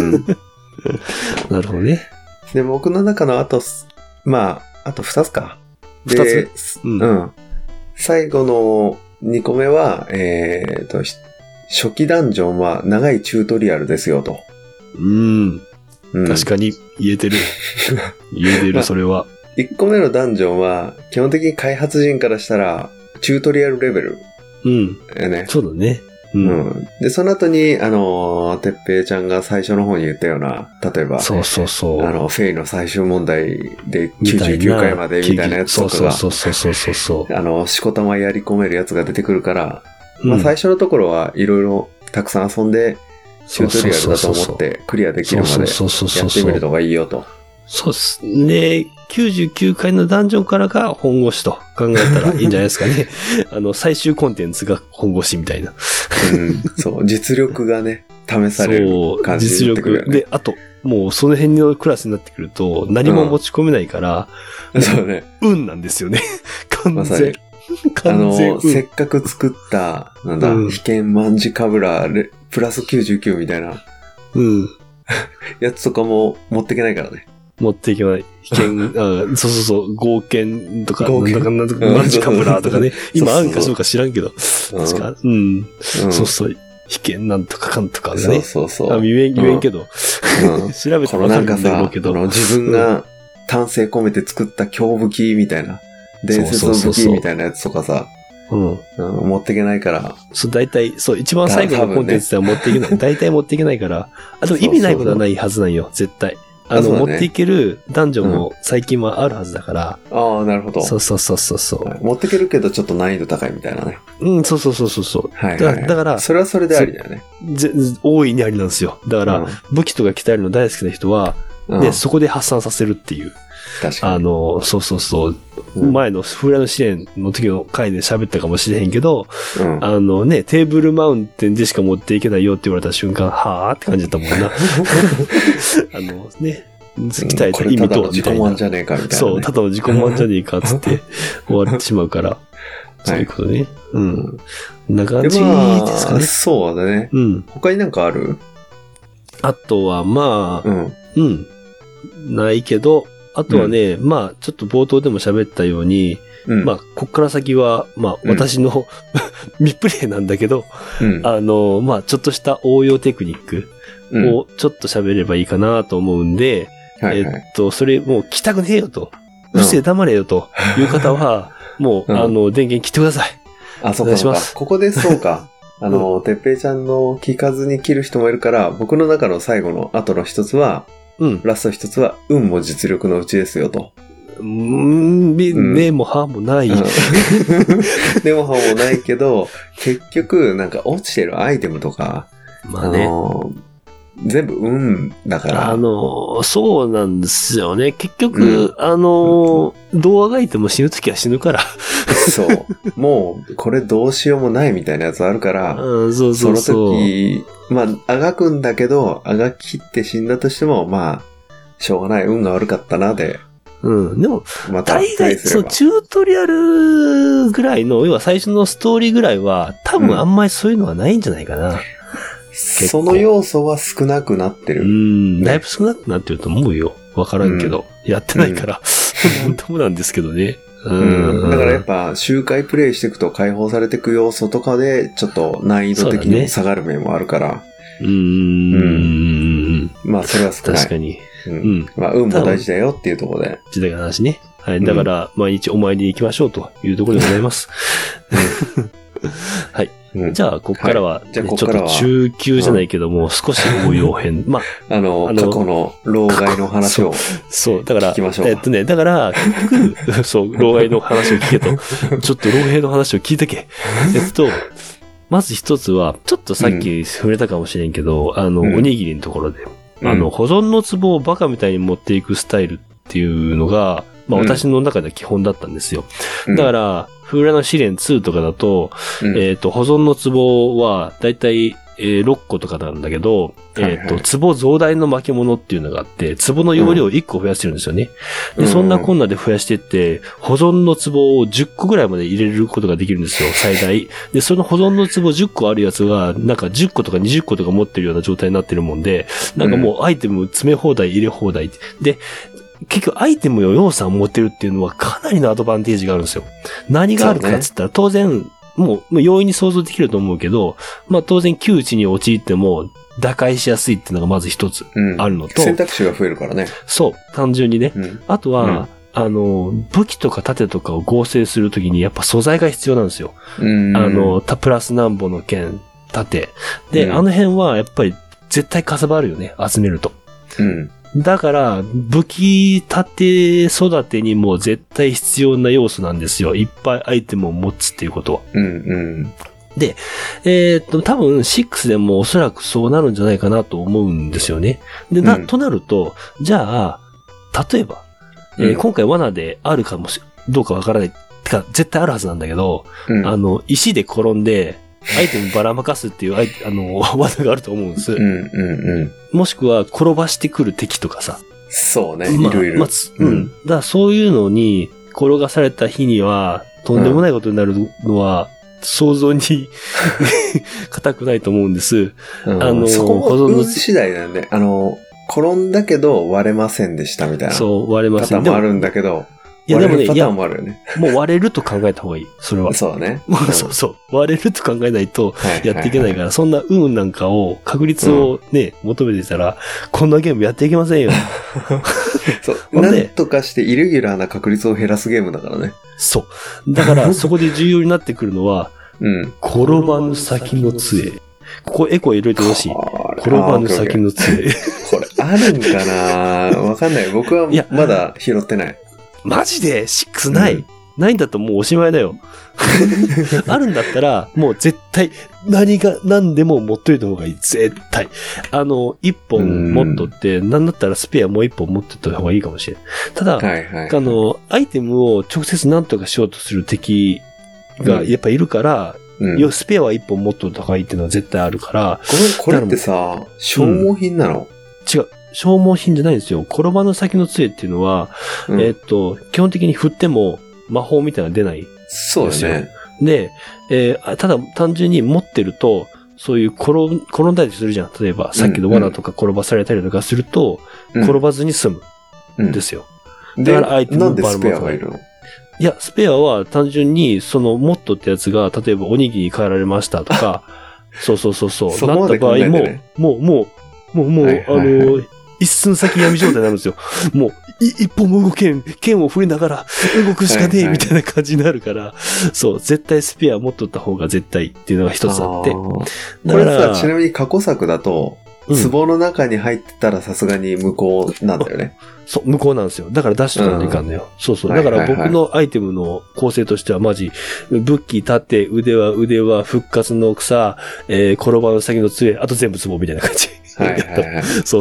なるほどね。 で、僕の中のあと2つか。 2つ最後の2個目は、初期ダンジョンは長いチュートリアルですよと。 確かに言えてる。それは。 1個目のダンジョンは、基本的に開発人からしたら、チュートリアルレベル。 そうだね。 で、その後に、てっぺいちゃんが最初の方に言ったような、例えば、 そう。 フェイの最終問題で99回までみたいなやつとかが、しこたまやり込めるやつが出てくるから、最初のところはいろいろたくさん遊んで、チュートリアルだと思ってクリアできるまでやってみるのがいいよと。 そうです。で、99回のダンジョンからが本腰と考えたらいいんじゃないですかね。最終コンテンツが本腰みたいな。 そう、実力がね、試される感じになってくるよね。 実力。で、あと、 もうその辺のクラスになってくると、何も持ち込めないから、 そうね。 運なんですよね。完まさ全。完全せっかく作った、なんだ、被験卍かぶら、プラス99みたいな、やつとかも持っていけないからね。 持っていけない。被験、そうそうそう、合憲とか、なんとか、マンチカムラーとかね。今あるかそうか知らんけど。確か、そうそう。被験なんとかかんとかね。 そう。 言えんけど。調べても分かるんだろうけど。 自分が丹精込めて作った強武器みたいな、伝説の武器みたいなやつとかさ、持っていけないから。 そう、大体、そう、一番最後のコンテンツでは持っていけない。大体持っていけないから。あと意味ないことはないはずなんよ、絶対。持っていける男女も最近はあるはずだから。 ああ、なるほど。 そう。 持っていけるけどちょっと難易度高いみたいなね。 そう。 はい。 だから、 それはそれでありだよね。 大いにありなんですよ。だから、武器とか鍛えるの大好きな人は、ね、そこで発散させるっていう。 確かに。 そう。前のフラの試練の時の回で喋ったかもしれへんけど、テーブルマウンテンでしか持っていけないよって言われた瞬間、はぁって感じだったもんな。鍛えた意味とはみたいな。 ただの自己満じゃねえかみたいな、ね。 そう、ただの自己満じゃねえかっつって終わってしまうから。そういうことね。こんな感じですかね。 そうだね。他になんかある？ あとは、ないけど、あとはね、ちょっと冒頭でも喋ったように、こっから先は、私の未プレイなんだけど、ちょっとした応用テクニックをちょっと喋ればいいかなと思うんで、それもう来たくねえよと、うっせえ黙れよという方は、もう、電源切ってください。 そうか。ここでそうか。てっぺいちゃんの聞かずに切る人もいるから、僕の中の最後の後の一つは、ラスト一つは、運も実力のうちですよと。 目も歯もない。 目も歯もないけど、結局、なんか落ちてるアイテムとか、全部運だから。 そうなんですよね。結局、童話がいても死ぬときは死ぬから。 そう。もう、これどうしようもないみたいなやつあるから、 その時、あがくんだけど、あがきって死んだとしても、しょうがない、運が悪かったな、で。 でも、大概、チュートリアルぐらいの、要は最初のストーリーぐらいは、多分あんまりそういうのはないんじゃないかな。 その要素は少なくなってる。 だいぶ少なくなってると思うよ。わからんけど。やってないから。なんともなんですけどね。 だからやっぱ周回プレイしていくと解放されていく要素とかでちょっと難易度的にも下がる面もあるから。それは少ない。 確かに。 運も大事だよっていうところで。 時代の話ね。はい。だから毎日お参りに行きましょうというところでございます。はい。じゃあ、ここからは、ちょっと中級じゃないけども、少し応用編。過去の老害の話をそう、だから、 聞きましょう。 だから、結局、そう、老害の話を聞けと。ちょっと老兵の話を聞いてけ。まず一つは、ちょっとさっき触れたかもしれんけど、おにぎりのところで、保存の壺をバカみたいに持っていくスタイルっていうのが、私の中では基本だったんですよ。だから、フーラの試練2とかだと、保存の壺はだいたい6個とかなんだけど、壺増大の巻物っていうのがあって、壺の容量を1個増やしてるんですよね。で、そんなこんなで増やしていって、保存の壺を10個ぐらいまで入れることができるんですよ、最大。で、その保存の壺10個あるやつが、なんか10個とか20個とか持ってるような状態になってるもんで、なんかもうアイテム詰め放題入れ放題。で、結局アイテムを要素を持ってるっていうのはかなりのアドバンテージがあるんですよ。何があるかっつったら、当然、もう容易に想像できると思うけど、当然窮地に陥っても打開しやすいっていうのがまず一つあるのと、 選択肢が増えるからね。 そう、単純にね。あとは、武器とか盾とかを合成するときにやっぱ素材が必要なんですよ。プラス何本の剣、盾。で、あの辺はやっぱり絶対かさばるよね、集めると。だから、武器立て育てにも絶対必要な要素なんですよ。いっぱいアイテムを持つっていうことは。で、多分6でもおそらくそうなるんじゃないかなと思うんですよね。で、となると、じゃあ、例えば、今回罠であるかもどうかわからない。てか、絶対あるはずなんだけど、石で転んで、 アイテムばらまかすっていう技があると思うんです。 うんうんうん。 もしくは転ばしてくる敵とかさ。 そうね、いろいろ。 だからそういうのに転がされた日には、とんでもないことになるのは、想像に固くないと思うんです。 そこも運次第なんで、転んだけど割れませんでしたみたいな。 そう、割れません。 パターンもあるんだけど、 いやでもね、 パターンもあるよね。 もう割れると考えた方がいい。それは。 そうね。 そうそう。割れると考えないとやっていけないから、そんな運なんかを、確率をね、求めてたら、こんなゲームやっていけませんよ。 そう。なんとかしてイレギュラーな確率を減らすゲームだからね。 そう。だから、そこで重要になってくるのは、転ばぬ先の杖。ここエコ入れてほしい。転ばぬ先の杖。 これ、あるんかなわかんない。僕はまだ拾ってない。 マジで ?6 ない、ないんだともうおしまいだよ。あるんだったら、もう絶対、何でも持っといた方がいい。絶対。一本持っとって、なんだったらスペアもう一本持ってた方がいいかもしれん。ただ、アイテムを直接何とかしようとする敵がやっぱいるから、スペアは一本持っといた方がいいっていうのは絶対あるから。 これってさ、消耗品なの？ 違う。消耗品じゃないんですよ。転ばぬ先の杖っていうのは、基本的に振っても魔法みたいなの出ないんですよ。 そうですね。 で、ただ単純に持ってると、そういう転んだりするじゃん。例えば、さっきの罠とか転ばされたりとかすると、転ばずに済むんですよ。 だからアイテムをバルマがいるの？ いや、スペアは単純に、そのモットってやつが、例えばおにぎりに変えられましたとか、そう。なった場合も、一寸先闇状態になるんですよ。もう、一歩も動けん、剣を振りながら動くしかねえ、みたいな感じになるから、そう、絶対スペア持っとった方が絶対っていうのが一つあって。これさ、ちなみに過去作だと、壺の中に入ってたらさすがに無効なんだよね。 そう、無効なんですよ。だから出しとかないかんのよ。そう。だから僕のアイテムの構成としてはマジ、武器立て、腕は復活の草、転ばぬ先の杖、あと全部壺みたいな感じ。そう。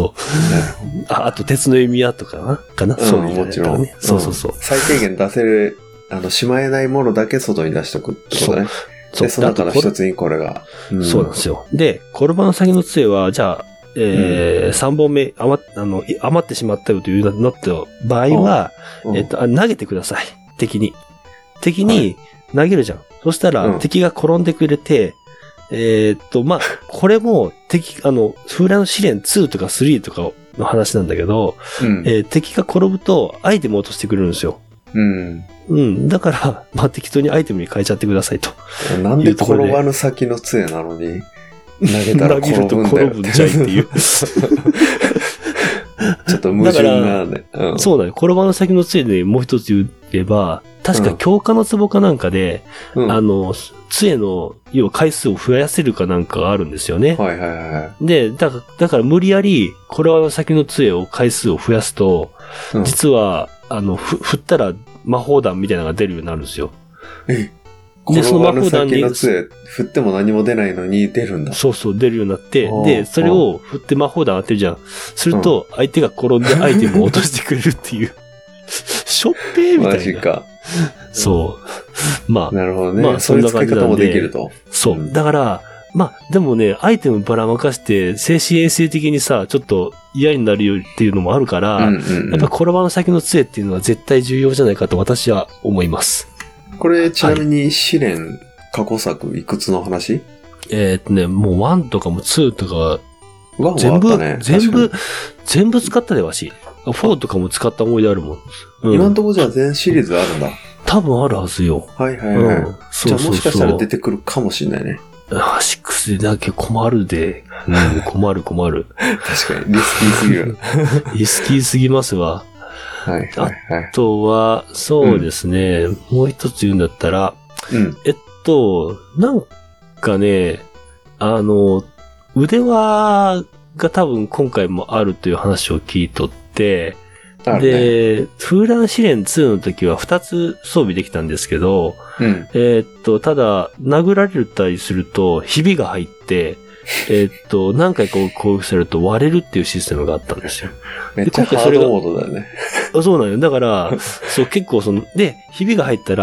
あと鉄の弓矢とかかな、そういうの、ね。もちろん。そう。 最低限出せる、しまえないものだけ外に出しとくってことね。で、その中の一つにこれが。 そうなんですよ。で、転ばぬ先の杖は、じゃあ、3本目余ってしまったよというなった場合は、投げてください。敵に投げるじゃん。そしたら、敵が転んでくれて、これも風来の試練2とか3とかの話なんだけど、敵が転ぶとアイテムを落としてくれるんですよ。だから、適当にアイテムに変えちゃってくださいと。 なんで転ばぬ先の杖なのに、投げたら転ぶんだよ。 投げると転ぶんじゃいっていう。 ちょっと矛盾がね。 そうだよ。転ばぬ先の杖でもう一つ言えば、確か強化の壺かなんかで、杖の、要は回数を増やせるかなんかがあるんですよね。で、だから無理やり、転ばぬ先の杖を回数を増やすと、実は、振ったら魔法弾みたいなのが出るようになるんですよ。 で、その魔法弾に。振っても何も出ないのに出るんだ。 そう、出るようになって、で、それを振って魔法弾当てるじゃん。すると、相手が転んでアイテムを落としてくれるっていう。しょっぺーみたいな。 マジか。 そう。なるほどね。そういう使い方もできると。 そう。だから、でもね、アイテムばらまかして、精神衛生的にさ、ちょっと嫌になるよっていうのもあるから、やっぱ転ばぬ先の杖っていうのは絶対重要じゃないかと私は思います。 これ、ちなみに試練、過去作いくつの話？ もう1とかも2とか、全部使ったでわし。4とかも使った思い出あるもん。 今んとこじゃ全シリーズあるんだ。 多分あるはずよ。 じゃあもしかしたら出てくるかもしれないね。 6でだけ困るで。困る。確かに、リスキーすぎる。 リスキーすぎますわ。あとは、そうですね、もう一つ言うんだったら、なんかね、腕輪が多分今回もあるという話を聞いとって、で、風来試練2の時は2つ装備できたんですけど、ただ、殴られたりすると、ひびが入って、何回か攻撃されると割れるっていうシステムがあったんですよ。 めっちゃハードモードだよね。 そうなんよ。だから、結構で、ひびが入ったら、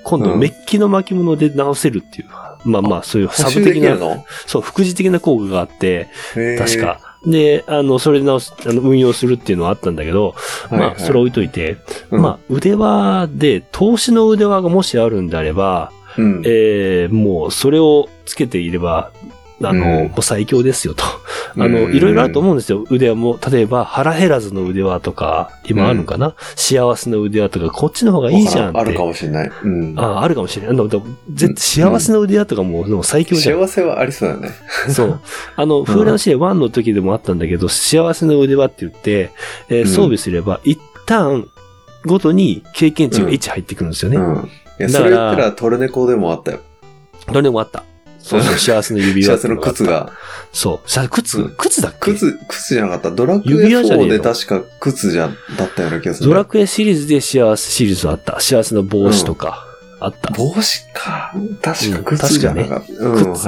今度メッキの巻物で直せるっていう。まあまあ、そういうサブ的な、そう、副次的な効果があって、確か。で、それで運用するっていうのはあったんだけど、まあ、それ置いといて、まあ、腕輪で、投資の腕輪がもしあるんであれば、もう、それをつけていれば、もう最強ですよと。いろいろあると思うんですよ。腕輪も、例えば、腹減らずの腕輪とか、今あるのかな、幸せの腕輪とか、こっちの方がいいじゃんって。 あるかもしれない。 あるかもしれない。幸せの腕輪とかも最強じゃん。 幸せはありそうだね。 そう。フーランシェ1の時でもあったんだけど、幸せの腕輪って言って、装備すれば、一旦ごとに経験値が1入ってくるんですよね。 いや、それ言ったらトルネコでもあったよ。 トルネコもあった。そうそう、幸せの指輪。 幸せの靴が。 そう。靴だっけ？ 靴じゃなかった。ドラクエ4で確か靴だったような気がする。 ドラクエシリーズで幸せシリーズあった。幸せの帽子とかあった。 帽子か。確か靴じゃなかった。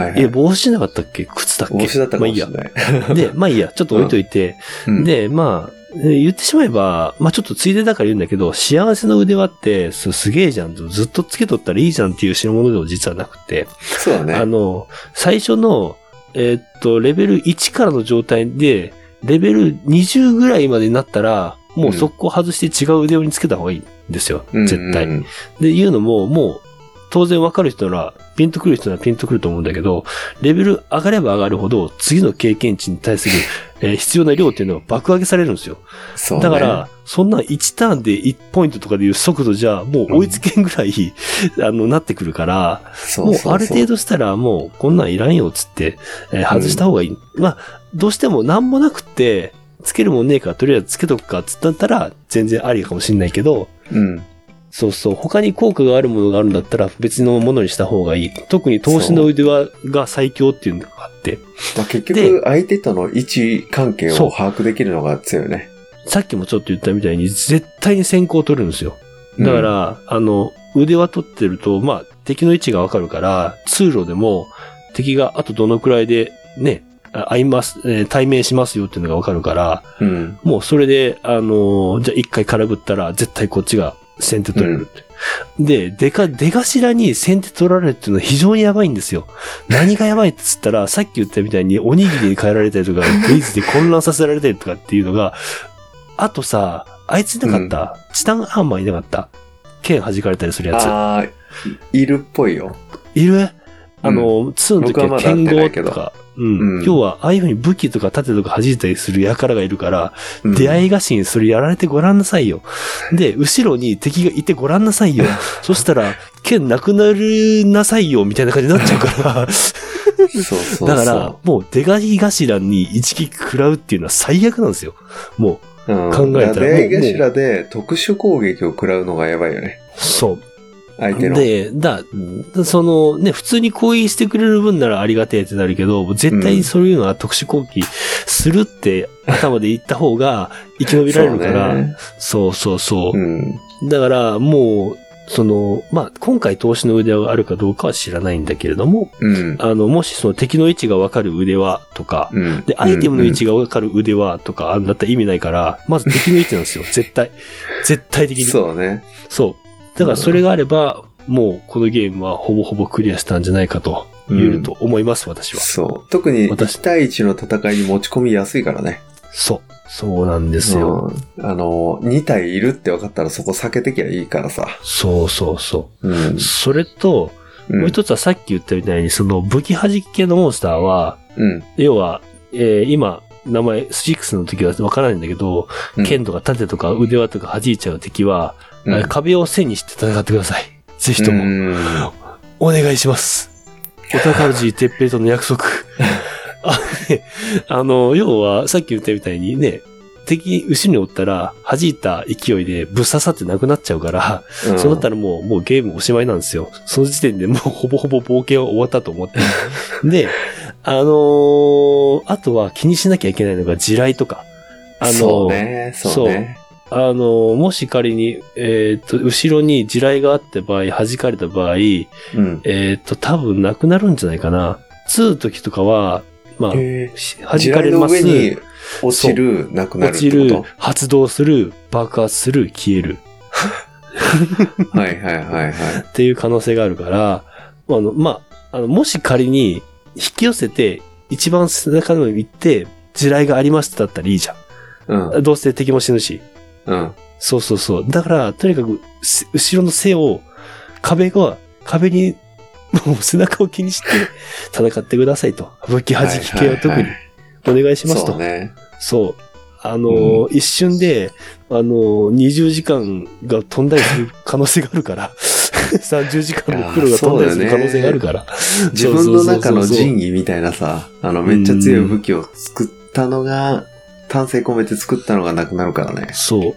靴。帽子じゃなかったっけ？靴だっけ？ 帽子だったかもしれない。 で、まあいいや。ちょっと置いといて。で、まあ、言ってしまえば、まあちょっとついでだから言うんだけど、幸せの腕輪って、すげえじゃん。ずっとつけとったらいいじゃんっていう代物でも実はなくて。 そうだね。 最初の、レベル1からの状態で、レベル20ぐらいまでになったら、もう速攻外して違う腕輪につけた方がいいんですよ。絶対。で、いうのも、もう、当然わかる人なら、ピンとくる人ならピンとくると思うんだけど、レベル上がれば上がるほど、次の経験値に対する、必要な量っていうのは爆上げされるんですよ。そうね。だから、そんな1ターンで1ポイントとかでいう速度じゃ、もう追いつけんぐらい、なってくるから、もうある程度したらもうこんなんいらんよっつって、外した方がいい。まあ、どうしてもなんもなくて、つけるもんねえからとりあえずつけとくかっつったら、全然ありかもしんないけど、そうそう。他に効果があるものがあるんだったら別のものにした方がいい。特に投資の腕輪が最強っていうのがあって。 まあ、結局相手との位置関係を把握できるのが強いね。 さっきもちょっと言ったみたいに絶対に先行を取るんですよ。だから、腕輪取ってると、まあ敵の位置がわかるから、通路でも敵があとどのくらいでね、対面しますよっていうのがわかるから、もうそれで、じゃあ一回空振ったら絶対こっちが先手取れる。で、出頭に先手取られるっていうのは非常にやばいんですよ。何がやばいって言ったら、さっき言ったみたいにおにぎりに変えられたりとか、クイズで混乱させられたりとかっていうのが、あとさ、あいついなかった、チタンアーマーいなかった剣弾かれたりするやつ。 いるっぽいよ。 いる2の時は剣豪とか、要は、ああいう風に武器とか盾とか弾いたりする輩がいるから、出会い頭にそれやられてごらんなさいよ。で、後ろに敵がいてごらんなさいよ。そしたら、剣なくなるなさいよ、みたいな感じになっちゃうから。だから、もう出会い頭に一撃食らうっていうのは最悪なんですよ。もう、考えたら。 出会い頭で特殊攻撃を食らうのがやばいよね。 そう。 相手の。 で、普通に攻撃してくれる分ならありがてえってなるけど、絶対そういうのは特殊攻撃するって頭で言った方が生き延びられるから、そう。だから、もう、今回投資の腕輪があるかどうかは知らないんだけれども、もしその敵の位置がわかる腕輪とか、で、アイテムの位置がわかる腕輪とか、だったら意味ないから、まず敵の位置なんですよ。絶対的に。 そうね。 そう。だからそれがあれば、もうこのゲームはほぼほぼクリアしたんじゃないかと言えると思います、私は。 そう。特に1対1の戦いに持ち込みやすいからね。 そうなんですよ。 2体いるって分かったらそこ避けてきゃいいからさ。 そう。それと、もう一つはさっき言ったみたいに、その武器弾き系のモンスターは、要は、今、名前、6の時は分からないんだけど、剣とか盾とか腕輪とか弾いちゃう敵は、壁を背にして戦ってください。ぜひとも。お願いします。オタカルジー鉄平との約束。要は、さっき言ったみたいにね、敵、後ろにおったら、弾いた勢いでぶっ刺さってなくなっちゃうから、そうなったらもうゲームおしまいなんですよ。その時点でもうほぼほぼ冒険は終わったと思って。で、あとは気にしなきゃいけないのが地雷とか。 そうね。 もし仮に、後ろに地雷があった場合、弾かれた場合、多分なくなるんじゃないかな。2の時とかは、まあ、弾かれます。 地雷の上に落ちる、なくなるってこと。 落ちる、発動する、爆発する、消える。 はいはいはいはい。 っていう可能性があるから、もし仮に引き寄せて一番背中の方に行って地雷がありましただったらいいじゃん。うん。どうせ敵も死ぬし。 うん。 そうそうそう。だから、とにかく、後ろの背を、壁に、もう背中を気にして戦ってくださいと。武器弾き系は特にお願いしますと。 そうね。 そう。一瞬で、20時間が飛んだりする可能性があるから、30時間の黒が飛んだりする可能性があるから。 自分の中の仁義みたいなさ、めっちゃ強い武器を作ったのが、丹精込めて作ったのがなくなるからね。 そう。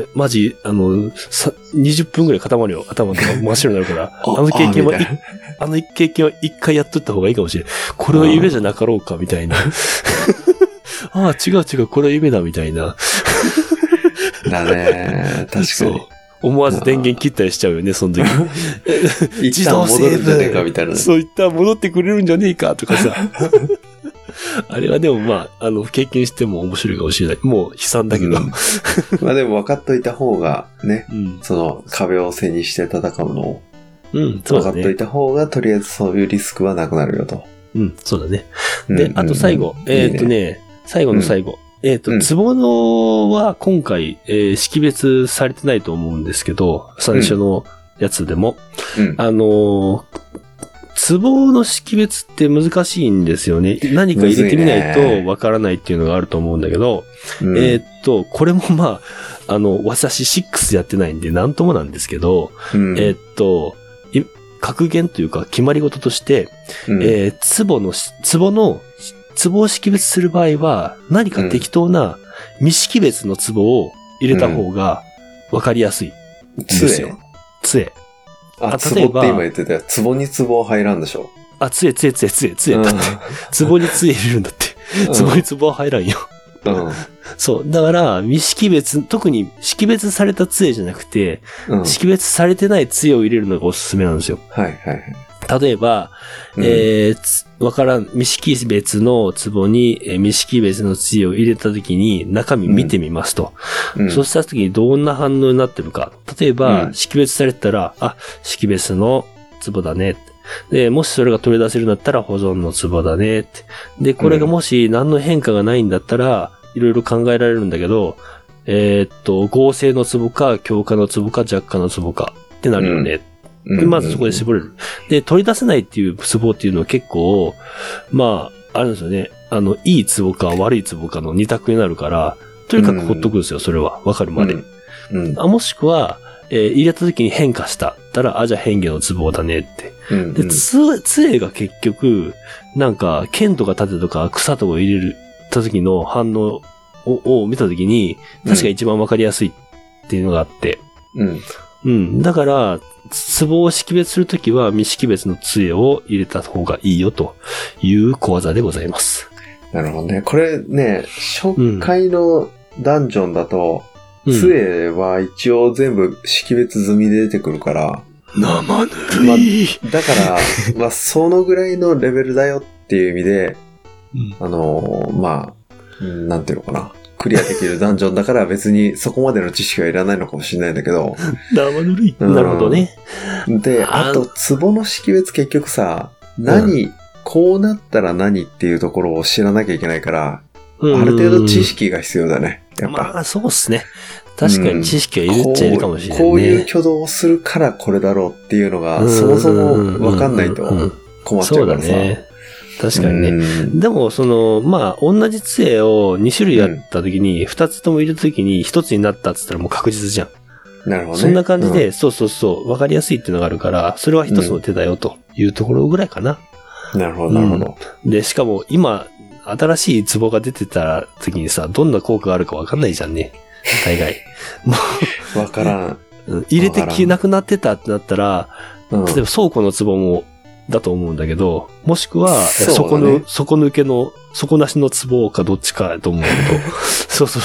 マジ、20分くらい固まるよ。頭とか真っ白になるから。経験は一回やっとった方がいいかもしれん。これは夢じゃなかろうか、みたいな。ああ、違う、これは夢だ、みたいな。 だね。確かに。そう。 思わず電源切ったりしちゃうよね、その時。 一旦戻るんじゃねえか、みたいな。 そう、一旦戻ってくれるんじゃねえか、とかさ。あれはでも経験しても面白いかもしれない。もう悲惨だけど。 まあでも分かっといた方がね、その壁を背にして戦うのを、分かっといた方がとりあえずそういうリスクはなくなるよと。 うん、そうだね。で、あと最後、最後の最後。壺のは今回、識別されてないと思うんですけど、最初のやつでも。壺の識別って難しいんですよね。何か入れてみないとわからないっていうのがあると思うんだけど、これも私6やってないんで何ともなんですけど、格言というか決まり事として、壺を識別する場合は何か適当な未識別の壺を入れた方がわかりやすいんですよ。杖。 例えば。壺って今言ってたよ。壺に壺入らんでしょ。 杖。だって、壺に杖入れるんだって。壺に壺は入らんよ。そう。だから、未識別、特に識別された杖じゃなくて、識別されてない杖を入れるのがおすすめなんですよ。 はいはいはい。 例えば、未識別の壺に、未識別の杖を入れたときに中身見てみますと。そうしたときにどんな反応になってるか。例えば、識別されてたら、識別の壺だね。で、もしそれが取り出せるんだったら保存の壺だね。で、これがもし何の変化がないんだったら、いろいろ考えられるんだけど、合成の壺か、強化の壺か、弱化の壺かってなるよね。で、まずそこで絞れる。で、取り出せないっていう壺っていうのは結構、あるんですよね。いい壺か悪い壺かの二択になるから、とにかくほっとくんですよ、それは。わかるまで。もしくは、入れた時に変化したったら、じゃあ変化の壺だねって。で、杖が結局、なんか、剣とか盾とか草とかを入れた時の反応を見た時に、確か一番わかりやすいっていうのがあって。だから、壺を識別するときは未識別の杖を入れた方がいいよという小技でございます。 なるほどね。これね、初回のダンジョンだと、杖は一応全部識別済みで出てくるから。 生ぬるい。 だから、そのぐらいのレベルだよっていう意味で、なんていうのかな。クリアできるダンジョンだから別にそこまでの知識はいらないのかもしれないんだけど。 生ぬるい。なるほどね。 で、あと、壺の識別結局さ、こうなったら何っていうところを知らなきゃいけないから、ある程度知識が必要だね。やっぱ。 そうっすね。確かに知識はいるっちゃいるかもしれないね。 こういう挙動をするからこれだろうっていうのが、そもそも分かんないと困っちゃうからさ。 そうだね。確かにね。でも、同じ杖を2種類やった時に、2つとも入れた時に1つになったって言ったらもう確実じゃん。 なるほどね。 そんな感じで、わかりやすいっていうのがあるから、それは一つの手だよというところぐらいかな。 なるほど、なるほど。 で、しかも今、新しい壺が出てた時にさ、どんな効果があるかわかんないじゃんね。大概。 わからん。 入れて消えなくなってたってなったら、例えば倉庫の壺も、だと思うんだけど、もしくは、底抜けの、底なしの壺かどっちかと思うけど。そう。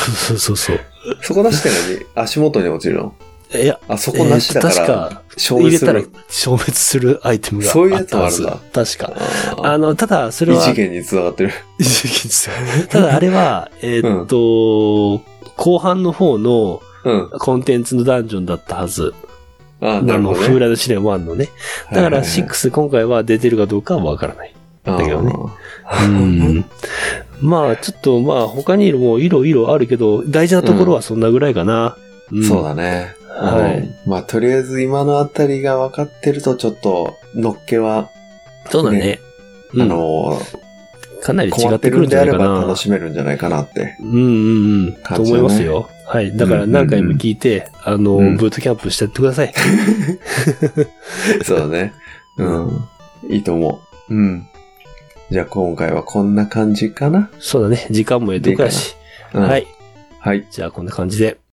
底なしって何？足元に落ちるの？ いや、 底なしだから。 確か、入れたら消滅するアイテムがあったはず。そういうやつもあるんだ。確か。ただ、それは。 異次元に繋がってる。 異次元ですよ。ただ、あれは、後半の方の、コンテンツのダンジョンだったはず。 なるほどね。 フーライド試練1のね。だから6今回は出てるかどうかはわからない。だけどね。まあ、ちょっと他にもいろいろあるけど、大事なところはそんなぐらいかな。 そうだね。はい。とりあえず今のあたりが分かってると、ちょっと、のっけは、 そうだね。かなり違ってくるんじゃないかな。 であれば楽しめるんじゃないかなって。 と思いますよ。はい。だから何回も聞いて、ブートキャンプしてやってください。 そうだね。いいと思う。じゃあ今回はこんな感じかな？ そうだね。時間も得得やし。はい。 はい。 じゃあこんな感じで。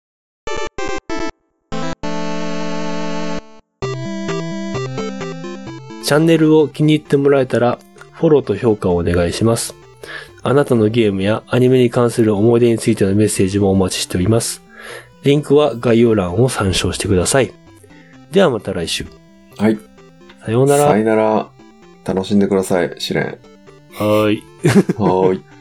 チャンネルを気に入ってもらえたら、フォローと評価をお願いします。あなたのゲームやアニメに関する思い出についてのメッセージもお待ちしております。リンクは概要欄を参照してください。ではまた来週。 はい。 さようなら。 さよなら。楽しんでください、試練。 はーい。 はーい。